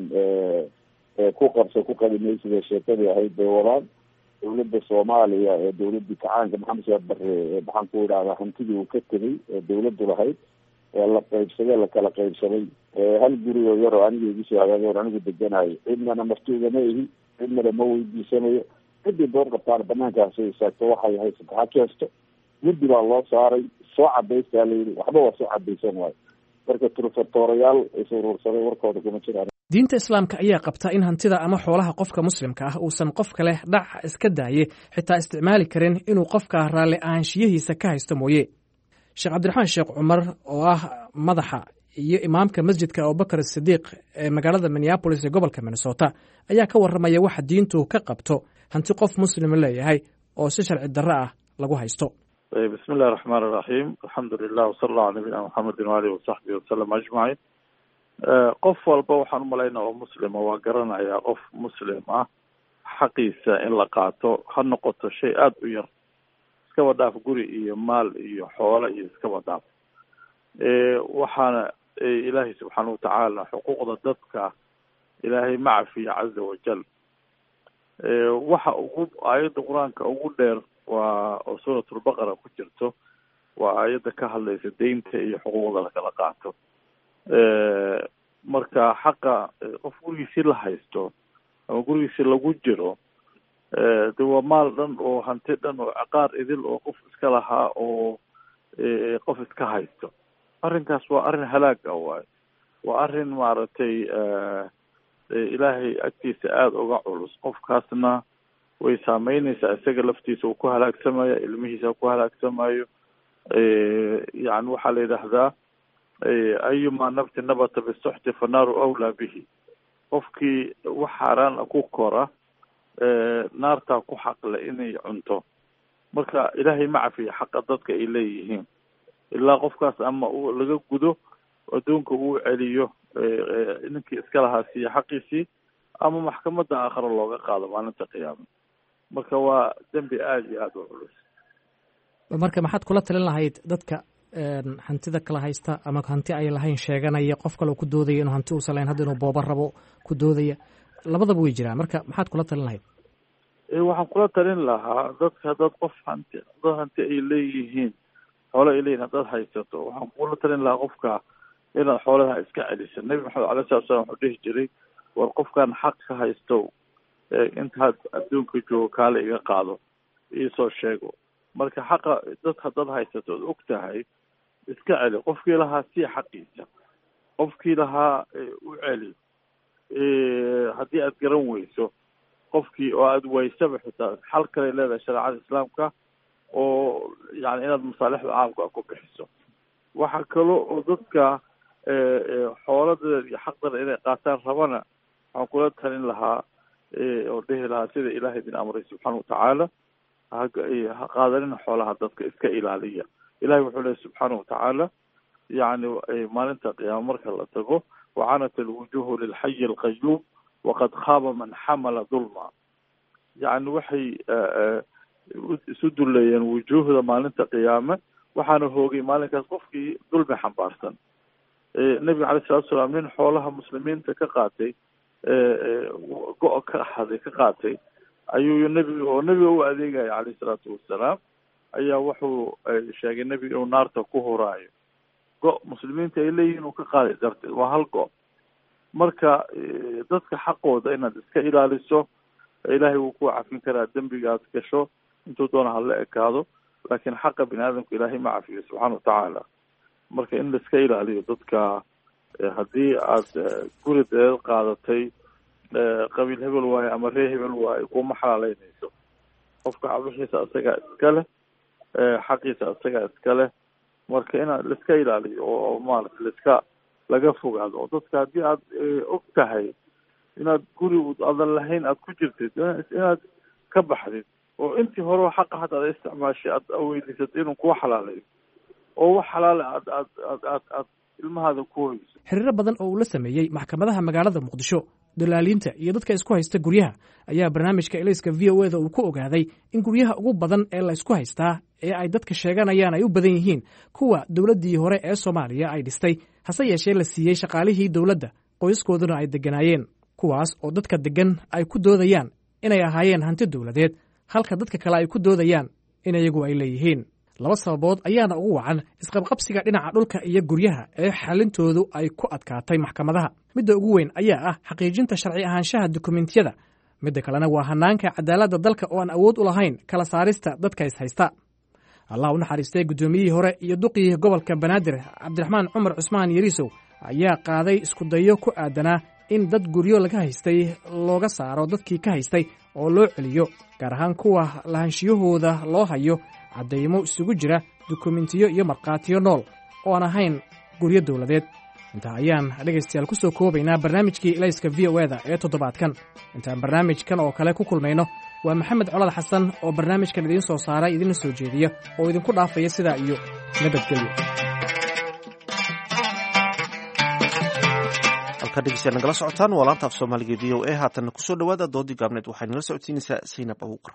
ku qabso ku qadimaysida sheekadii ahayd bay wadaan dawladda Soomaaliya ee dawladdii kacaanka maxamed Siyaad Barre maxaan ku yidhahdaa hantidii uu ka tegay ee dawladdu lahayd la qaybsaday la kala qaybsaday hal guri oo yar oo aniga igu soo hagaagay anigu deganahay cidnana martuuga ma ihi cidnana ma weydiisanayo cidii door qabtaan banaankaas ay saagto waxay haysato ha keesto guddi baa loo saaray soo cadaystaa la yidhi waxba waa soo cadaysan waayo marka turfatorayaal is urursaday warkooda kuma jiraan diinta islaamka ayaa qabta in hantida ama xoolaha qofka muslimka ah uusan qof kale dhac iska daaye xitaa isticmaali karin inuu qofka raalli ahaanshiyihiisa ka haysto mooye sheekh cabdiraxmaan sheekh cumar oo ah madaxa iyo imaamka masjidka abubakar sidiiq ee magaalada minneapolis ee gobolka minnesota ayaa ka warramaya waxa diintu ka qabto hanti qof muslim leeyahay oo si sharci darro ah lagu haysto bismi illahi raxmaan iraxiim alxamdulilah wasala allahu ala nabiyina maxamedin waalihi wasaxbihi wasalam ajmaciin qof walba waxaan umalaynaa oo muslima waa garanayaa qof muslim ah xaqiisa in la qaato ha noqoto shay aada u yar iskaba dhaaf guri iyo maal iyo xoolo iyo iskaba dhaaf waxaana ilaahay subxaana watacaala xuquuqda dadka ilaahay ma cafiya caza wajal waxa ugu aayadda qur-aanka ugu dheer waa oo suuratulbaqara ku jirto waa aayadda ka hadlaysa deynta iyo xuquuqda lakala qaato marka marka xaqa qof gurigiisii la haysto ama gurigiisii lagu jiro de waa maal dhan oo hanti dhan oo caqaar idil oo qof iska lahaa oo qof iska haysto. arrinkaas waa arrin halaag ah waayo, waa arrin maaragtay ilaahay agtiisa aada uga culus. qofkaasna way saameynaysaa, isaga laftiisa uu ku halaagsamaya, ilmihiisa ku halaagsamayo. yani waxaa la yidhaahdaa ayuma nafti nabata bisuxti fanaaru awlaa bihi. qofkii wax xaaraan ku kora naartaa ku xaqle inay cunto. marka ilaahay ma cafiya xaqa dadka ay leeyihiin ilaa qofkaas ama uu laga gudo adduunka uu celiyo ninkii iska lahaa siiya xaqiisii, ama maxkamadda aakhira looga qaado maalinta qiyaama. marka waa dembi aada iyo aada u culus. marka maxaad kula talin lahayd dadka hantida kala haysta ama hanti ay lahayn sheeganaya, qof kale ku doodaya inuu hanti uusan lahayn hadda inuu booba rabo ku doodaya, labadaba way jiraan. marka maxaad kula talin lahayd? waxaan kula talin lahaa dadka haddaad qof hanti dad hanti ay leeyihiin, xoolo ay leeyihin haddaad haysato, waxaan kula talin lahaa qofka inaad xoolaha iska celiso. nebi maxamed alai salatu salam wuxuu dhihi jiray, war qofkan xaq ka haysto intaad adduunka joogo kaale iga qaado, iisoo sheego. marka xaqa dad haddaad haysato od og tahay iska celi. qofkii lahaa sii xaqiisa, qofkii lahaa u celi. haddii aad garan weyso qofkii oo aada waysaba xitaa xal kale leedahay shareecada islaamka oo yani inaad masaalixda caamka ku bixiso. waxaa kalo oo dadka xooladeeda iyo xaqdana inay qaataan rabana waxaan kula talin lahaa oo dhihi lahaa sida ilaahay idin amray subxaana watacaala, ha qaadanina xoolaha dadka, iska ilaaliya. ilahay wuxuu lehy subxaana watacaala yani maalinta qiyaama marka la tago, wacanat alwujuhu lilxayi alqayuum waqad khaaba man xamala dulma. yani waxay isu duleeyeen wujuuhda maalinta qiyaame, waxaana hoogay maalinkaas qofkii dulmi xambaarsan. nebiga alayh salatu salaam nin xoolaha muslimiinta ka qaatay, go- ka haday ka qaatay ayuu nebiga oo nebiga u adeegaya calayh salaatu wasalaam ayaa wuxuu sheegay nebiga inuu naarta ku horaayo. go- muslimiinta ay leeyihin uu ka qaaday darteed, waa hal go- marka dadka xaqooda inaad iska ilaaliso, ilaahay wuu ku cafin karaa dembiga aad gasho intuu doona hala ekaado, laakiin xaqa bini aadamka ilaahay ma cafiyo subxaana watacaala. marka in laiska ilaaliyo dadka, haddii aad guri deed qaadatay qabiil hebel waaye ama ree hebel waaye kuma xalaaleynayso. qofka wixiisa isagaa iska leh, xaqiisa isagaa iska leh. marka inaad laiska ilaaliyo oo maarata laiska laga fogaado. oo dadka haddii aad og tahay inaad guri adan lahayn aad ku jirtid, inaad ka baxdid oo intii hore xaqa hadda aad isticmaashay aad weydiisatay inuu kuwa xalaaleeyo oo wax xalaale aad aad aad aad aad ilmahaada ku hoyso. xiriiro badan oo uu la sameeyey maxkamadaha magaalada muqdisho, dalaaliinta iyo dadka isku haysta guryaha ayaa barnaamijka elayska v o eda uu ku ogaaday in guryaha ugu badan ee la isku haystaa ee ay dadka sheeganayaan ay u badan yihiin kuwa dowladdii hore ee soomaaliya ay dhistay, hase yeeshee la siiyey shaqaalihii dowladda, qoyskooduna ay degganaayeen, kuwaas oo dadka deggan ay ku doodayaan inay ahaayeen hanti dowladeed, halka dadka kale ay ku doodayaan in iyagu ay leeyihiin. laba sababood ayaana ugu wacan isqabqabsiga dhinaca dhulka iyo guryaha ee xalintoodu ay ku adkaatay maxkamadaha. midda ugu weyn ayaa ah xaqiijinta sharci ahaanshaha dukumentiyada, midda kalena waa hanaanka cadaaladda dalka oo aan awood u lahayn kala saarista dadka is haysta. allah u naxariistay guddoomiyihii hore iyo duqii gobolka banaadir cabdiraxmaan cumar cusmaan yariisow ayaa qaaday iskudayo ku aadanaa in dad guryo laga haystay looga saaro dadkii ka haystay oo loo celiyo, gaar ahaan kuwa lahanshiyahooda loo hayo caddaymo isugu jira dukumentiyo iyo markhaatiyo nool oo aan ahayn guryo dowladeed. intaa ayaan dhegaystayaal ku soo koobaynaa barnaamijkii elayska v o eda ee toddobaadkan. intaan barnaamijkan oo kale ku kulmayno, waa maxamed colad xasan oo barnaamijkan idiin soo saaray idinla soo jeediya oo idinku dhaafaya sidaa iyo nabadgelyo. halkaa dhegeystayaal nagala socotaan waa laanta af soomaaliga v o a. haatanna kusoo dhawaada doodii gaabneed waxay nala socodsiinaysaa saynab abuuqar.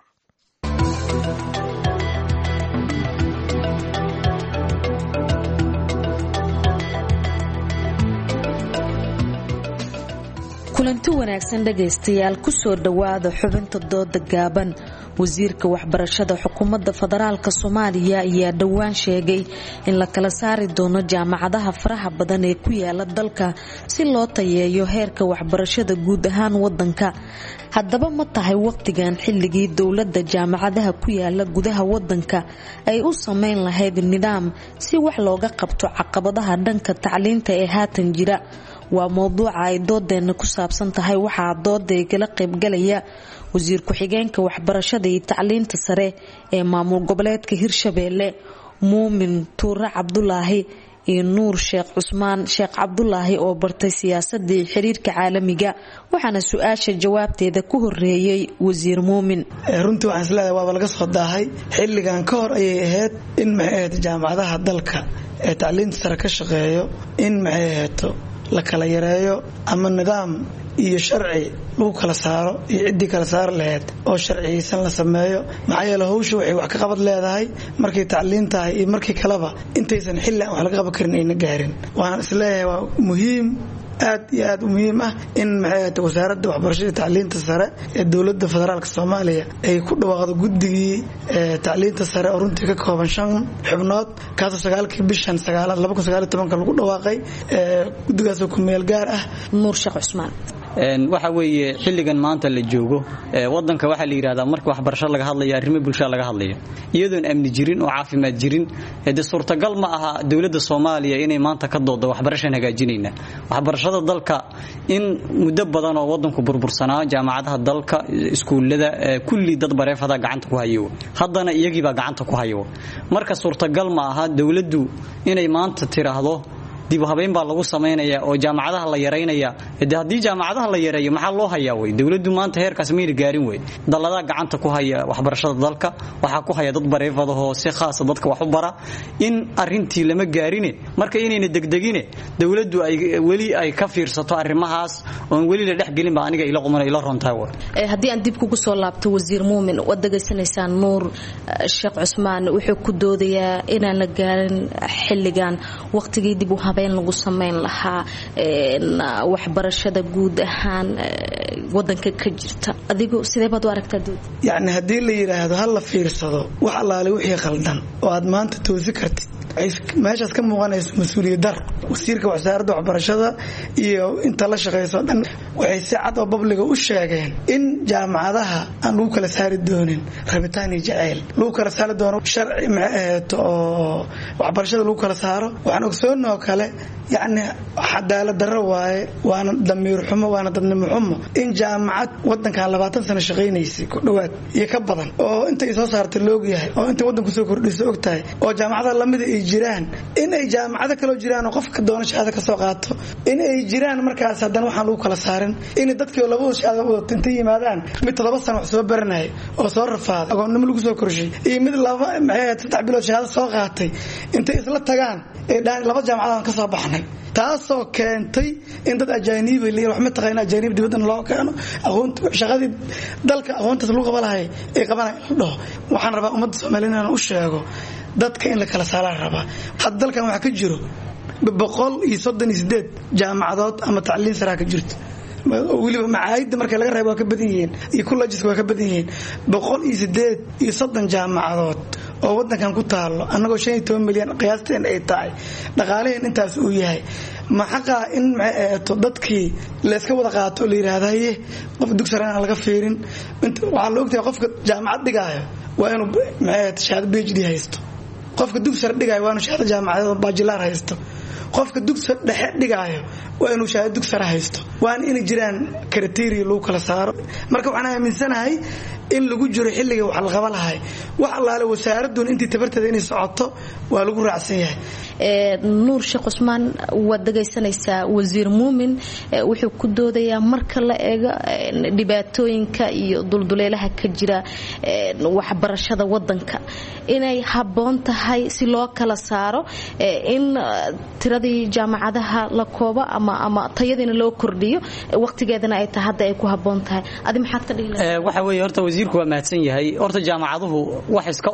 kulanti wanaagsan dhegaystayaal, ku soo dhowaada xubinta dooda gaaban. wasiirka waxbarashada xukuumadda federaalka Soomaaliya ayaa dhowaan sheegay in la kala saari doono jaamacadaha faraha badan ee ku yaala dalka si loo tayeeyo heerka waxbarashada guud ahaan wadanka. haddaba ma tahay waqtigan xilligii dowladda jaamacadaha ku yaala gudaha wadanka ay u sameyn lahayd nidaam si wax looga qabto caqabadaha dhanka tacliinta ee haatan jira? waa mowduuca ay doodeena ku saabsan tahay. waxaa dooday kala qaybgalaya wasiir ku-xigeenka waxbarashada iyo tacliinta sare ee maamul goboleedka Hirshabeelle Muumin Tuure Cabdulaahi iyo Nuur Sheekh Cusmaan Sheekh Cabdulaahi oo bartay siyaasadda iyo xiriirka caalamiga. waxaana su'aasha jawaabteeda ku horeeyay wasiir Muumin. runtii waxaan isleeyahay waa laga soo daahay xilligan ka hor ayay ahayd in maxay jaamacadaha dalka ee tacliinta sare ka shaqeeyo in maxay la kala yareeyo ama nidaam iyo sharci lagu kala saaro iyo cidii kala saar lahayd oo sharciyeysan la sameeyo. maxaa yeelay hawshu waxay wax ka qabad leedahay markay tacliin tahay iyo markii kaleba intaysan xilli aan wax laga qaban karin ayna gaarin. waxaan isleeyahay waa muhiim aad iyo aad u muhiim ah in maxay wasaaradda waxbarashada tacliinta sare ee dowladda federaalka Soomaaliya ay ku dhawaaqdo guddigii tacliinta sare oo runtii ka kooban shan xubnood kaasoo sagaalkii bishan sagaalaad laba kun sagaal iyo toban lagu dhawaaqay. guddigaas oo ku meel gaar ah. Nuur Sheekh Cusmaan. waxa weeye xilligan maanta la joogo wadanka waxa la yiraahdaa marka waxbarasho laga hadlayo arrimo bulshada laga hadlayo iyadoon amni jirin oo caafimaad jirin ee suurtagal ma aha dawladda Soomaaliya inay maanta ka doodo waxbarasho hagaajinayna. waxbarashada dalka in muddo badan oo wadanku burbursanaa jaamacadaha dalka iskuulada kulli dad bareefada gacanta ku hayo haddana iyagii baa gacanta ku hayo. marka suurtagal ma aha dawladdu inay maanta tiraahdo dib u habeyn baa lagu sameeynaya oo jaamacadaha la yareynaya. hadii jaamacadaha la yareeyo maxaa loo hayaa way dawladdu maanta heerkaas ma gaarin way dalada gacanta ku haya waxbarashada dalka waxa ku haya dad bareefada oo si khaas dadka wax u bara in arintii lama gaarine marka inayna degdegine dawladdu ay wali ay ka fiirsato arimahaas oo wali la dhex gelin ba aniga ila qumana ila runtaa war. hadii aan dib kugu soo laabto wasiir Muumin wad dhageysanaysan Nuur Sheekh Cusmaan wuxuu ku doodayaa inaan la gaarin xilligan waqtigii dib u been lagu sameyn lahaa waxbarashada guud ahaan wadanka ka jirta. adigu sidee baad u aragtaa dood? yani hadii la yiraahdo hal la fiirsado wax allaale wixii qaldan oo aad maanta toosi kartid meeshaas ka muuqanayso mas'uuliyad dar wasiirka wasaaradda waxbarashada iyo inta la shaqeyso dhan waxay si cad oo public u sheegeen in jaamacadaha aan lagu kala saari doonin rabitaan iyo jacayl lagu kala saari doono sharci oo waxbarashada lagu kala saaro. waxaan ogsoonahay kale yani cadaalad darro waaye waana damiir xumo waana dadnimo xumo in jaamacad wadankan labaatan sano shaqeynaysay ku dhawaad iyo ka badan oo inta ay soo saartay loo yahay oo inta wadanku soo kordhisay ogtahay oo jaamacadaha lamid ay jiraan in ay jaamacado kale jiraan oo qofka doona shahaado ka soo qaato in ay jiraan markaas haddana waxaan lagu kala saarin in dadkii oo laba shahaado wada inta yimaadaan mid todoba sano wax soo baranay oo soo rafaad agoonnimo lagu soo korshay iyo mid laba maxay saddex bilood shahaado soo qaatay inta isla tagaan ee dhaan laba jaamacad ka soo baxnay taasoo keentay in dad ajaanib ay leeyihiin wax ma taqaana ajaanib dibadda loo keeno aqoonta shaqadii dalka aqoontaas lagu qabanahay ee qabanayaan dhaho. waxaan rabaa ummadda Soomaaliyeed inaan u sheego dadka in la kala saaraa rabaa. hadda dalkan waxa ka jiro boqol iyo soddon iyo siddeed jaamacadood ama tacliin sare ka jirto waliba macaayida marka laga reebo ka badan yihiin iyo colleges waa ka badan yihiin boqol iyo siddeed iyo soddon jaamacadood oo wadankan ku taalo anagoo shan iyo toban milyan qiyaasteen ay tahay dhaqaalaheena intaas uu yahay ma xaqa in maxay dadkii la iska wada qaato la yiraahdaye qof dugsiga aan laga fiirin waxa loo ogtahay qofka jaamacad dhigaayo waa inuu maxay shahaado P H D haysto qofka dugsiga dhigaayo waa inuu shahaado jaamacadeed bachelor haysto qofka dugsiga dhexe dhigaayo waa inuu shahaado dugsiga haysto waan in jiraan criteria lagu kala saaro. marka waxaan aaminsanahay in lagu jiro xilliga wax la qaban lahay wax allaale wasaaraddu intii tabarteeda inay socoto waa lagu raacsan yahay. ee Nuur Sheekh Cusmaan wad dhageysanaysaa wasiir Muumin wuxuu ku doodayaa marka la eego dhibaatooyinka iyo dulduleelaha ka jira waxbarashada wadanka inay haboon tahay si loo kala saaro in tiradii jaamacadaha la koobo ama ama tayadina loo kordhiyo waqtigeedana ay tahay hadda ay ku haboon tahay. adi maxaad ka dhigaysaa? waxa weeye horta wasiirku waa mahadsan yahay horta jaamacaduhu wax iska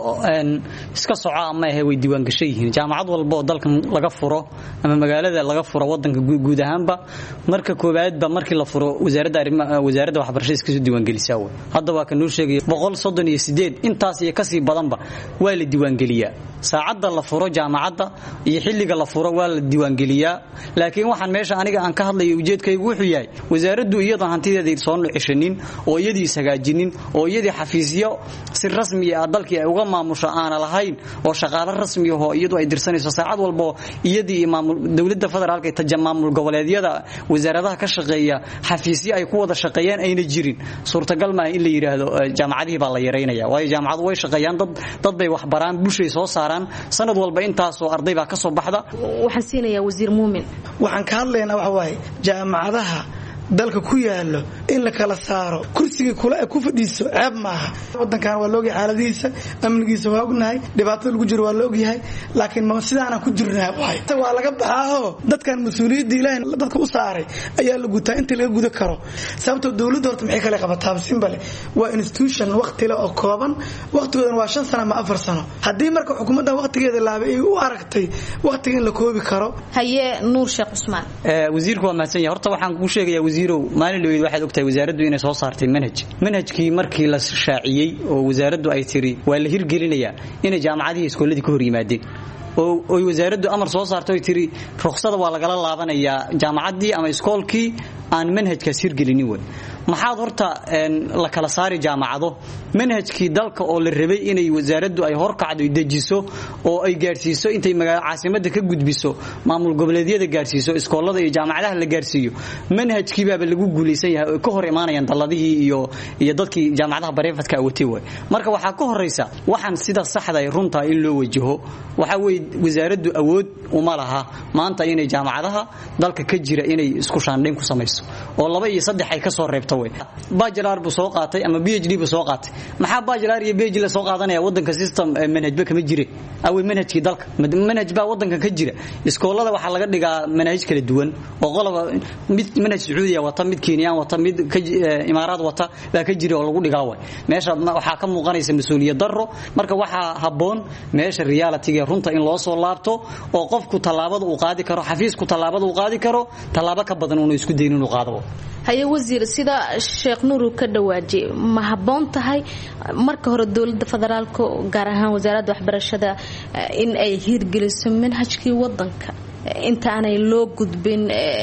iska soco ama ah way diiwaan gashay yihiin jaamacad walba oo dalkan laga furo ama magaalada laga furo wadanka guud ahaanba marka koobaad ba markii la furo wasaaradda arrimaha wasaaradda waxbarashada iska soo diiwaan gelisaa way hadda waa kan noo sheegay boqol soddon iyo sideed intaas iyo kasii badanba waa la diiwaan geliyaa saacadda la furo jaamacadda iyo xilliga la furo waa la diiwaan geliyaa laakiin waxaan meesha aniga aan ka hadlayo ujeedkaygu wuxuu yahay wasaaraddu iyadoo hantideeda soo nucishanin oo iyadii hagaajinin oo iyadii xafiisyo si rasmi ah dalkii ay uga maamusho aan lahayn oo shaqaale rasmi ah oo iyadu ay dirsanayso saacad walba iyadii maamul dawladda federaalka ee tajammaamul goboleedyada wasaaradaha ka shaqeeya xafiisyo ay ku wada shaqeeyaan ayna jirin suurtagal ma in la yiraahdo jaamacadii baa la yareynaya waayo jaamacadu way shaqeeyaan dad dad bay wax baraan bulshay soo saaraan sanad walba intaas oo arday baa ka soo baxda waxaan siinayaa wasiir muumin waxaan ka hadlaynaa waxa waaye jaamacadaha dalka ku yaalo in la kala saaro kursiga kula ku fadhiiso ceeb maaha wadankan waa looga xaaladiisa amnigiisa waa ognahay dhibaatada lagu jiro waa loogayahay laakiin ma sidaana ku jirnaa waay waa laga baxaaho dadkan mas'uuliyadda ilaahay dadka u saaray ayaa la gutaa inta laga guda karo sababtoo dawladda horta maxay kala qabataa simbale waa institution waqti la oo kooban waqtigoodana waa shan sano ama afar sano haddii marka xukuumadda waqtigeeda laabay ay u aragtay waqtiga in la koobi karo haye nuur sheekh cusmaan ee wasiirku waa mahadsan yahay horta waxaan ku sheegayaa wasiirow maalin dhaweyd waxaad ogtahay wasaaraddu inay soo saartay manhaj manhajkii markii la shaaciyay oo wasaaraddu ay tiri waa la hirgelinayaa inay jaamacadihii iskooladii ka hor yimaadeen oo ay wasaaraddu amar soo saartay tiri ruqsada waa laga laabanayaa jaamacadii ama iskoolkii aan manhajkaas hirgelinin way maxaad horta la kala saari jaamacado manhajkii dalka oo la rabay inay wasaaraddu ay horkacdo dejiso oo ay gaarsiiso intay magaalada caasimada ka gudbiso maamul goboleedyada gaarsiiso iskoolada iyo jaamacadaha la gaarsiiyo manhajkii baa lagu guuleysan yahay oo ka hor imaanayaan daladihii iyo iyo dadkii jaamacadaha bareefadka awatay way marka waxa ka horeysa waxaan sida saxda ah runta in loo wajaho waxa way wasaaraddu awood uma laha maanta inay jaamacadaha dalka ka jira inay isku shaandhayn ku samayso oo laba iyo saddex ay ka soo reebto way bachelor bu soo qaatay ama B H D bu soo qaatay maxaa bachelor iyo B H D la soo qaadanaya wadanka system manhajba kama jire aw manhajkii dalka manhaj baa wadanka ka jira iskoolada waxa laga dhigaa manhaj kala duwan oo qolaba mid manhaj Sacuudiya wata mid Kenya wata mid Imaaraad wata baa ka jira oo lagu dhigaa way meesha waxa ka muuqanaysa mas'uuliyad darro marka waxa haboon meesha reality-ga runta in loo soo laabto oo qofku talaabada uu qaadi karo xafiisku talaabada uu qaadi karo talaabo ka badan uu isku daynin uu qaado haye wasiir sida Sheekh Nuur ka dhawaajay ma haboon tahay marka hore dawladda federaalka gaar ahaan wasaaradda waxbarashada in ay hirgeliso manhajkii wadanka inta aanay loo gudbin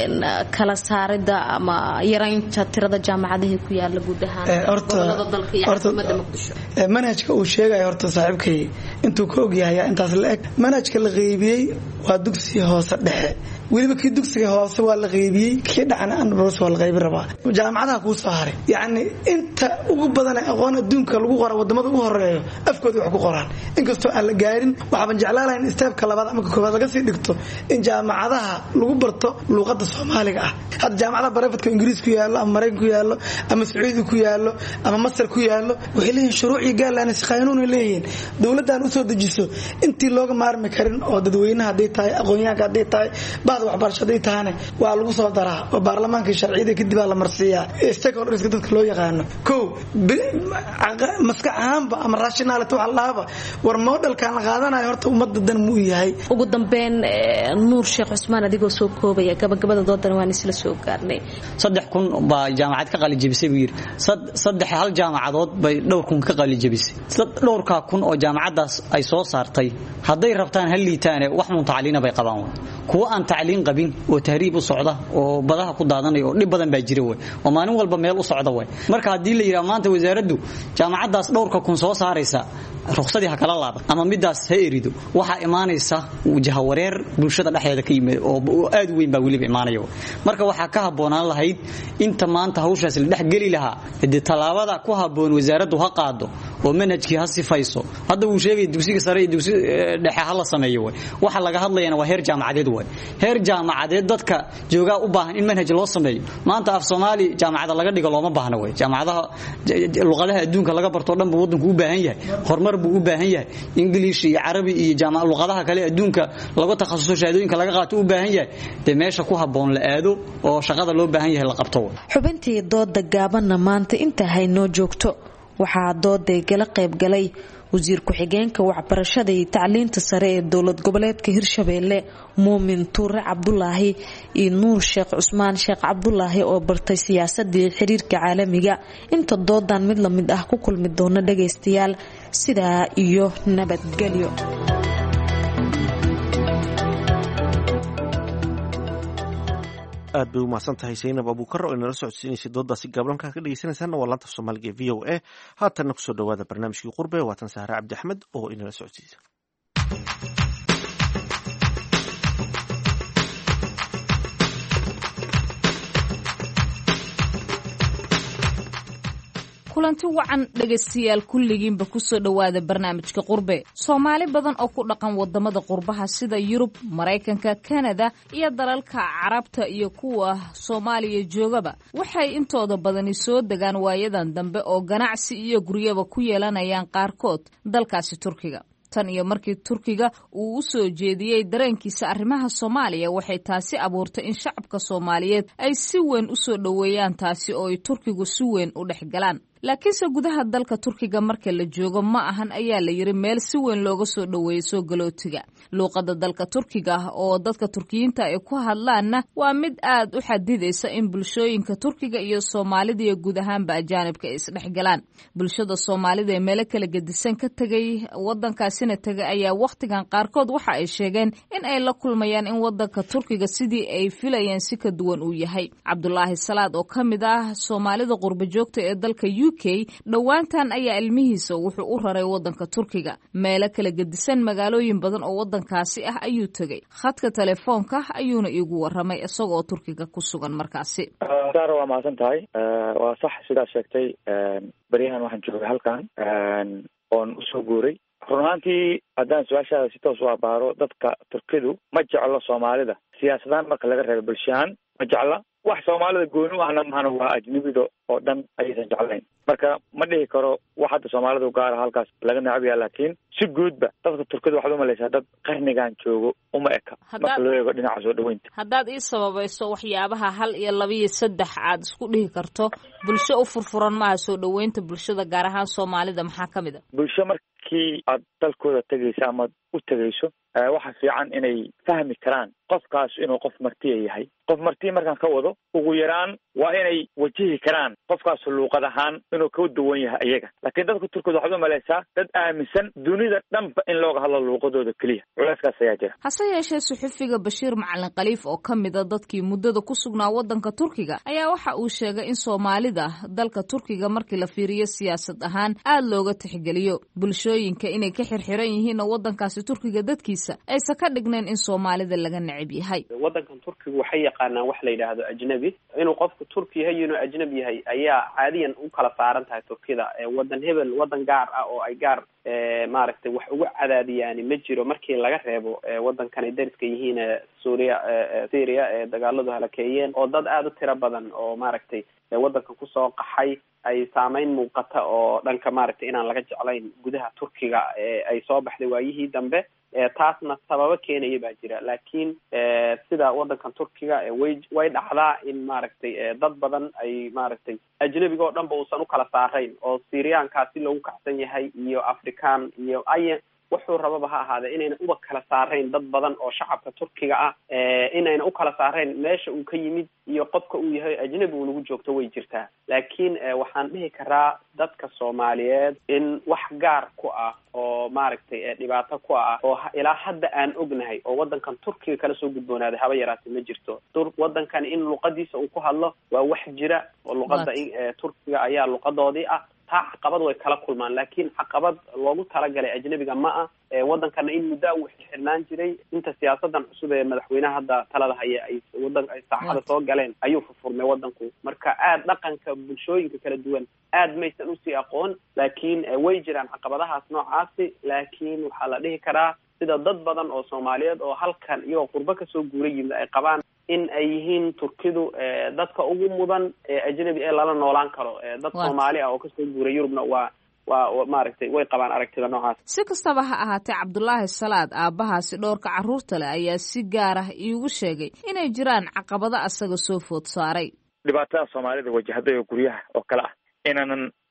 kala saarida ama yaraynta tirada jaamacadaha ku yaala guud ahaan gobolada dalka iyo caasimada Muqdisho manhajka uu sheegay horta saaxiibkay intuu ka og yahay intaas la eg manhajka la qeybiyay waa dugsi hoose dhexe waliba kii dugsiga hoose waa la qeybiyay kii dhacna aan boos waa la qeybin rabaa jaamacadaha ku soo haray yaani inta ugu badan aqoon adduunka lagu qoro wadamada ugu horeeyo afkooda wax ku qoraan inkastoo aan la gaarin waxaan jeclaanahay in step-ka labaad ama koobaad laga sii dhigto in jaamacadaha lagu barto luqadda Soomaaliga ah had jaamacadaha bareefadka Ingiriis ku yaalo ama Mareykan ku yaalo ama Sacuudi ku yaalo ama Masar ku yaalo waxay leeyihiin shuruuci gaalaan si qaanuun leeyihiin dawladdan u soo dejiso intii looga maarmi karin oo dadweynaha haday tahay aqoonyahanka haday tahay baad waxbarashada taana waa lagu soo daraa oo baarlamaanka sharciyada kadib la marsiyaa stakeholders dadka loo yaqaan ko maska ahaanba ama rationality waxa laaba war modelkan la qaadanayo horta ummadda dan mu yahay ugu dambeyn Nuur Sheekh Cusmaan adigoo soo koobaya gabagabada doodan waan isla soo gaarnay saddex kun baa jaamacad ka qalin jabisay buu yiri saddex hal jaamacadood bay dhowr kun ka qalin jabisay dhowrka kun oo jaamacadaas ay soo saartay haday rabtaan hal liitaan wax mun tacliina bay qabaan kuwa aan tacliin qabin oo tahriib u socda oo badaha ku daadanay oo dhib badan baa jira way oo maalin walba meel u socda way marka hadii la yiraahdo maanta wasaaraddu jaamacadaas dhowrka kun soo saaraysa ruqsadii ha kala laaba ama midaas ha erido waxa imaanaysa wajaha wareer bulshada dhexdeeda ka yimid oo aad weyn baa waliba imaanayo marka waxa ka haboonaan lahayd inta maanta hawshaas la dhex gali lahaa hadii talaabada ku haboon wasaaraddu ha qaado oo manhajkii ha sifayso hadda uu sheegay dugsiga sare iyo dugsiga dhexe ha la sameeyo way waxa laga hadlayna waa heer jaamacadeed way heer jaamacadeed dadka jooga u baahan in manhaj loo sameeyo maanta af Soomaali jaamacada laga dhigo looma baahna way jaamacadaha luqadaha adduunka laga barto dhan buu wadanku u baahan yahay horumar buu u baahan yahay English iyo Arabi iyo jaamac luqadaha kale adduunka laga takhasuso shahaadooyinka laga qaato u baahan yahay de meesha ku haboon la aado oo shaqada loo baahan yahay la qabto xubintii dooda gaaban maanta inta hayno joogto waxaa dooday gala qaybgalay wasiir ku-xigeenka waxbarashada iyo tacliinta sare ee dowlad goboleedka Hirshabeelle Muumin Tuure Cabdulaahi iyo Nuur Sheekh Cusmaan Sheekh Cabdulaahi oo bartay siyaasadda iyo xiriirka caalamiga. Inta doodan mid la mid ah ku kulmi doona dhageystayaal sidaa iyo nabadgelyo. aad bay u mahadsan tahay Saynab Abuukar oo inala socodsiinaysay doodaasi gablanka ka dhageysanaysan waa laanta Soomaaliga V O A. Haatan ku soo dhawaada barnaamijkii Qurbe waatan Sahra Cabdi Axmed oo inala socodsiisa. kulanti wacan dhageystayaal kulligiinba ku soo dhawaada barnaamijka Qurbe. Soomaali badan oo ku dhaqan wadamada qurbaha sida Yurub, Mareykanka, Canada iyo dalalka Carabta iyo kuwa Soomaaliya joogaba waxay intooda badani soo degaan waayadan dambe oo ganacsi iyo guryaba ku yeelanayaan qaarkood dalkaasi Turkiga. tan iyo markii Turkiga uu u soo jeediyay dareenkiisa arrimaha Soomaaliya waxay taasi abuurtay in shacabka Soomaaliyeed ay si weyn u soo dhaweeyaan taasi oo ay Turkigu si weyn u dhexgalaan. laakiinse gudaha dalka Turkiga marka la joogo ma ahan ayaa la yiri meel si weyn looga soo dhaweeyo soo galootiga. luuqadda dalka Turkiga oo dadka Turkiyiinta ay ku hadlaanna waa mid aad u xadidaysa in bulshooyinka Turkiga iyo Soomaalida iyo guud ahaanba ajaanibka ay isdhexgalaan. bulshada Soomaalida ee meel kala gedisan ka tagay wadankaasina tagay ayaa waqtigan qaarkood waxa ay sheegeen in ay la kulmayaan in wadanka Turkiga sidii ay filayeen si ka duwan uu yahay. Cabdulaahi Salaad oo kamid ah Soomaalida qurba joogta ee dalka U K dhawaantan ayaa ilmihiisa wuxuu u raray wadanka Turkiga meelo kala gedisan magaalooyin badan oo wadankaasi ah ayuu tagay. khadka telefoonka ayuuna iigu waramay isagoo Turkiga ku sugan markaasi. Saara waa mahadsan tahay. waa sax sidaa sheegtay. bariyahan waxaan joogay halkan oon usoo guuray. run ahaantii haddaan su-aashaada si toos u abaaro dadka Turkidu ma jeclo Soomaalida siyaasadaan marka laga reebo bulshahaan ma jecla. wax Soomaalida gooni u ahna mahana waa ajnabida oo dhan aysan jeclayn. marka ma dhihi karo wax hadda Soomaalida u gaar ah halkaas laga necab yahay, laakiin si guudba dadka Turkida waxaad u malaysaa dad qarnigan joogo uma eka marka loo eego dhinaca soo dhaweynta. haddaad ii sababayso waxyaabaha hal iyo laba iyo saddex aad isku dhihi karto bulsho u furfuran maaha soo dhaweynta bulshada gaar ahaan Soomaalida maxaa ka mid ah? bulsho markii aad dalkooda tegaysa ama u tegayso waxa fiican inay fahmi karaan qofkaas inuu qof martiya yahay. qof martiya markaan ka wado ugu yaraan waa inay wajihi karaan qofkaas luuqad ahaan inuu ka duwan yahay iyaga. laakiin dadka Turkida waxaad u malaysaa dad aaminsan dunida dhanba in looga hadlo luuqadooda kaliya. culeyskaas ayaa jira. hase yeeshee suxufiga Bashiir Macalin Khaliif oo ka mid ah dadkii muddada ku sugnaa wadanka Turkiga ayaa waxa uu sheegay in Soomaalida dalka Turkiga markii la fiiriyo siyaasad ahaan aad looga tixgeliyo bulshooyinka inay ka xirxiran yihiin wadankaasi Turkiga dadkiisa aysan ka dhignayn in Soomaalida laga necab yahay. wadankan Turkiga waxay yaqaanaan wax la yiraahdo ajnabi. inuu qofku Turki yahay inuu ajnabi yahay ayaa caadiyan u kala saaran tahay Turkida. wadan hebel wadan gaar ah oo ay gaar maaragtay wax ugu cadaadiyaan ma jiro markii laga reebo wadankan ay dariska yihiin Suuriya Syria ee dagaaladu halakeeyeen oo dad aad u tiro badan oo maaragtay wadanka ku soo qaxay ay saameyn muuqata oo dhanka maaragtay inaan laga jeclayn gudaha Turkiga ay soo baxday waayihii dambe. taasna sababo keenaya baa jira. laakiin sida wadankan Turkiga way way dhacdaa in maaragtay dad badan ay maaragtay ajnabiga oo dhanba uusan u kala saarayn oo Syriyaankaasi loogu kacsan yahay iyo Afrikaan iyo ay wuxuu rababa ha ahaadee inayna uba kala saarayn dad badan oo shacabka Turkiga ah inayna u kala saarayn meesha uu ka yimid iyo qofka uu yahay ajnabi uu lagu joogto way jirtaa. laakiin waxaan dhihi karaa dadka Soomaaliyeed in wax gaar ku ah oo maaragtay dhibaato ku ah oo ilaa hadda aan ognahay oo wadankan Turkiga kala soo gudboonaaday haba yaraatay ma jirto. wadankan in luqadiisa uu ku hadlo waa wax jira oo luqadda Turkiga ayaa luqadoodii ah. taa caqabad way kala kulmaan laakiin caqabad loogu talagalay ajnabiga ma ah. wadankana in muddo uu xirnaan jiray inta siyaasadan cusub ee madaxweynaha hadda talada haya ay wadan ay saaxada soo galeen ayuu furfurmay wadanku. marka aad dhaqanka bulshooyinka kala duwan aad maysan usii aqoon laakiin way jiraan caqabadahaas noocaasi. laakiin waxaa la dhihi karaa sida dad badan oo Soomaaliyeed oo halkan iyagoo qurbo ka soo guuray yimid ay qabaan in ay yihiin Turkidu dadka ugu mudan ee ajnabi ee lala noolaan karo. dad Soomaali ah oo ka soo guuray Yurubna waa waa maaragtay way qabaan aragtida noocaas. si kastaba ha ahaatee Cabdulaahi Salaad aabahaasi dhowrka carruurta leh ayaa si gaar ah iigu sheegay inay jiraan caqabado asaga soo food saaray. dhibaatada Soomaalida wajahday guryaha oo kala ah inaanan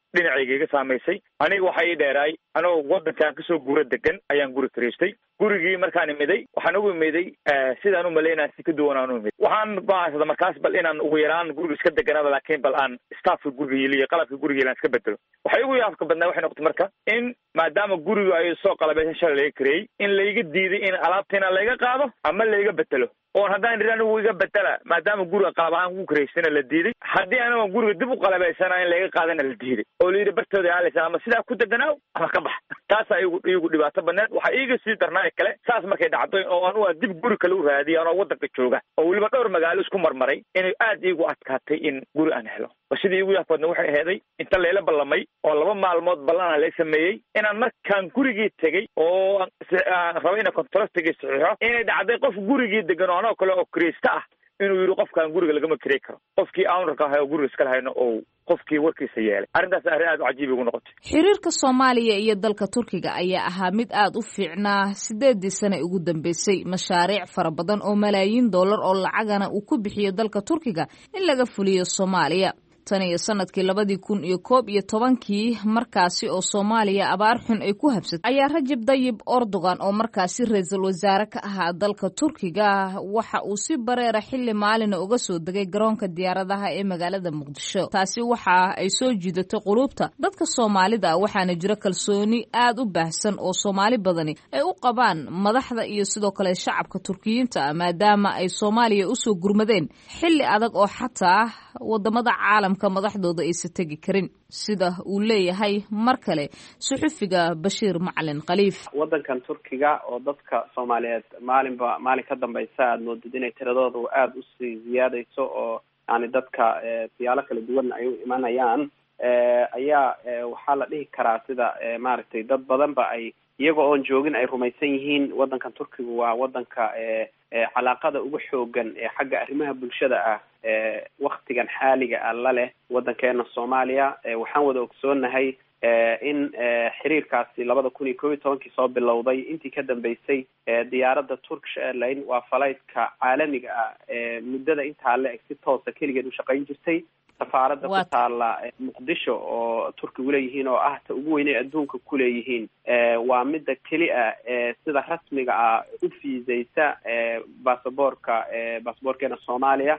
dhinacayga iga saamaysay. Aniga waxa ii dheeraay anoo wadankan kasoo guura degan ayaan guri kiraystay. Gurigii markaan imiday waxaan ugu imiday sidaan u maleynaa si ka duwan aan u imiday. Waxaan baahsaday markaas bal inaan ugu yaraan guriga iska deganaado, laakiin bal aan staffka guriga iyo qalabka guriga iska bedelo. Waxay ugu yaabka badnaa waxay noqotay marka in maadaama guriga ay soo qalabeysan shalay laga kireeyey in layga diiday in alaabtiina layga qaado ama layga bedelo. oon haddaan idhi anigu iga bedela maadaama guriga qalab ahaan ku kiraysana la diiday, haddii anigo guriga dib u qalabaysana in laga qaadana la diiday oo layidhi bartooda aaleysa ama sidaa ku deganaaw ama ka bax. taasaa igu iigu dhibaato badneed. waxaa iiga sii darnaa kale saas markay dhacday oo anugu aan dib guri kale u raadiyay anoo wadanka jooga oo weliba dhowr magaalo isku marmaray inay aad iigu adkaatay in guri aan helo. sidii igu yaafadna waxay aheeday inta layla ballamay oo laba maalmood ballan la sameeyey inaan markaan gurigii tegey oo rabo inaan contractiga saxiixo inay dhacday qof gurigii degan oo anoo kale oo kiraysta ah inuu yidhi qofkaan guriga lagama kirey karo, qofkii ownerka ahaa oo guriga iskala hayno oo qofkii warkiisa yeelay. arrintaas arrin aad u cajiib igu noqotay. xiriirka Soomaaliya iyo dalka Turkiga ayaa ahaa mid aad u fiicnaa sideedii sano ugu dambeysay. mashaariic fara badan oo malaayiin dollar oo lacagana uu ku bixiyo dalka Turkiga in laga fuliyo Soomaaliya. tan iyo sanadkii labadii kun iyo koob iyo tobankii markaasi oo Soomaaliya abaar xun ay ku habsatay ayaa Rajab Tayyip Erdogan oo markaasi ra'iisul wasaare ka ahaa dalka Turkiga waxa uu si bareera xilli maalin uga soo degay garoonka diyaaradaha ee magaalada Muqdisho. taasi waxa ay soo jiidatay qulubta dadka Soomaalida, waxaana jira kalsooni aad u baahsan oo Soomaali badani ay u qabaan madaxda iyo sidoo kale shacabka Turkiyiinta maadaama ay Soomaaliya u soo gurmadeen xilli adag oo xataa wadamada caalamka madaxdooda aysan tegi karin, sida uu leeyahay mar kale suxufiga Bashiir Macalin Khaliif. wadankan Turkiga oo dadka Soomaaliyeed maalinba maalin ka dambaysa aad moodid inay tiradoodu aad u sii ziyaadayso oo yani dadka siyaalo kala duwan ay u imanayaan ayaa waxaa la dhihi karaa sida maaragtay dad badanba ay iyaga oon joogin ay rumaysan yihiin wadankan Turkiga waa wadanka calaaqada ugu xoogan ee xagga arrimaha bulshada ah waktigan xaaliga ah la leh wadankeena Soomaaliya. waxaan wada ogsoonahay in xiriirkaasi labada kun iyo koob iyo tobankii soo bilowday. intii ka dambeysay diyaaradda Turkish Airlines waa falaytka caalamiga ah muddada intaa la eg si toosa keligeed u shaqayn jirtay. safaaradda ku taala Muqdisho oo Turkigu leeyihiin oo ah ta ugu weyn ee adduunka ku leeyihiin waa midda keli ah sida rasmiga ah u fiisaysa baasaboorka baasaboorkeena Soomaaliya.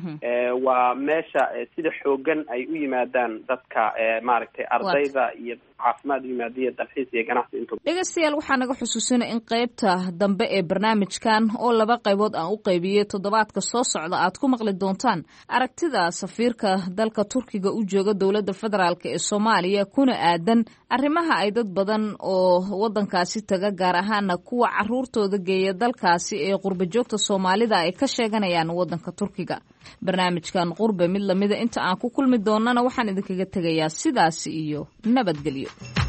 waa meesha sida xoogan ay u yimaadaan dadka maaragtay ardayda iyo caafimaad yimaadiya dalxiis iyo ganacsi inta. dhegeystayaal waxaa naga xusuusinay in qaybta dambe ee barnaamijkan oo laba qaybood aan u qaybiyey toddobaadka soo socda aad ku maqli doontaan aragtida safiirka dalka Turkiga u jooga dowladda federaalk ee Soomaaliya kuna aadan arrimaha ay dad badan oo wadankaasi taga gaar ahaana kuwa caruurtooda geeya dalkaasi ee qurba joogta Soomaalida ay ka sheeganayaan wadanka Turkiga. barnaamijkan qurbe mid lamida inta aan ku kulmi doonana waxaan idinkaga tegayaa sidaas iyo nabadgelyo.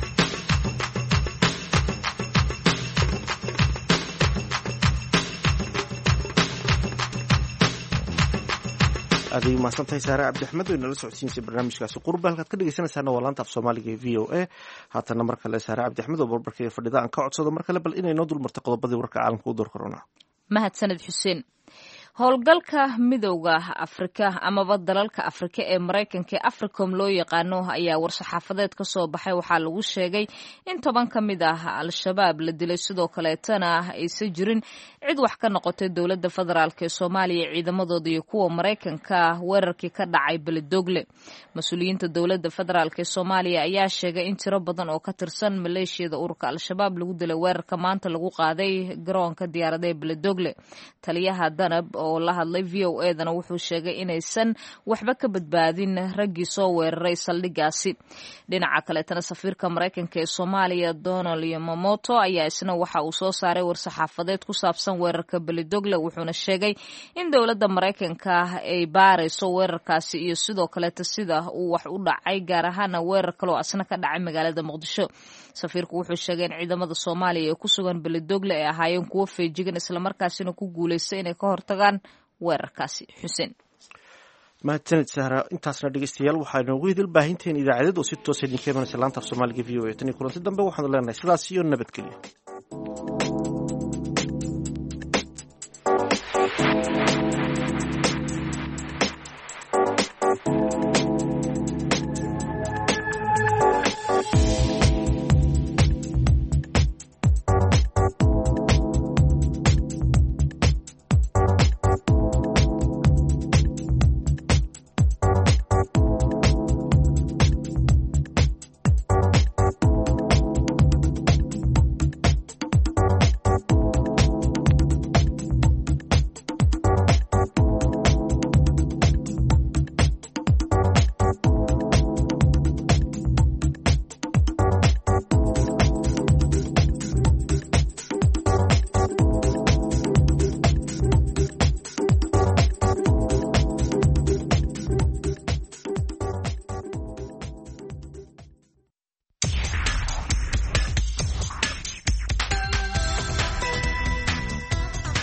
aday mahadsantahay saare cabdi axmed oo inala socodsiinsay barnaamijkaasi qurba. halkaad ka dhegeysanaysaana waa laanta af soomaaliga ee v o a. haatana mar kale saare cabdi axmed oo barbarkaiyo fadhida aan ka codsado mar kale bal inay noo dulmartay qodobadii warka caalamka u door korona. mahadsaned xuseen. howlgalka midowda Afrika amaba dalalka Afrika ee Mareykanka Africom loo yaqaano ayaa war-saxaafadeed ka soo baxay. waxaa lagu sheegay in toban ka mid ah al-shabaab la dilay, sidoo kaleetana aysan jirin cid wax ka noqotay dowladda federaalk ee Soomaaliya ciidamadooda iyo kuwa Mareykanka weerarkii ka dhacay Beledoogle. mas-uuliyiinta dowladda federaalk ee Soomaaliya ayaa sheegay in tiro badan oo ka tirsan maleeshiyada ururka al-shabaab lagu dilay weerarka maanta lagu qaaday garoonka diyaaradaha ee Beledoogle. taliyaha Danab oo la hadlay V O A dana wuxuu sheegay inaysan waxba ka badbaadin raggii soo weeraray saldhigaasi. dhinaca kaleetana safiirka Mareykanka ee Soomaaliya Donald Yamamoto ayaa isna waxa uu soo saaray war-saxaafadeed ku saabsan weerarka Beledoogle, wuxuuna sheegay in dowladda Mareykanka ay baarayso weerarkaasi iyo sidoo kaleeta sida uu wax u dhacay, gaar ahaana weerar kale oo asna ka dhacay magaalada Muqdisho. safiirku wuxuu sheegay in ciidamada Soomaaliya ee ku sugan Beledoogle ay ahaayeen kuwo feejigan islamarkaasina ku guuleystay inay ka hortagaan weerarkaasi. xuseen mahadsanid sahra. intaasna dhegeystayaal waxaa inoogu hidil baahinteen idaacadeed oo si toosa idinka imanaysa laanta af soomaaliga v o a. tan iyo kulanti dambe waxaanu leenahay sidaas iyo nabadgelyo.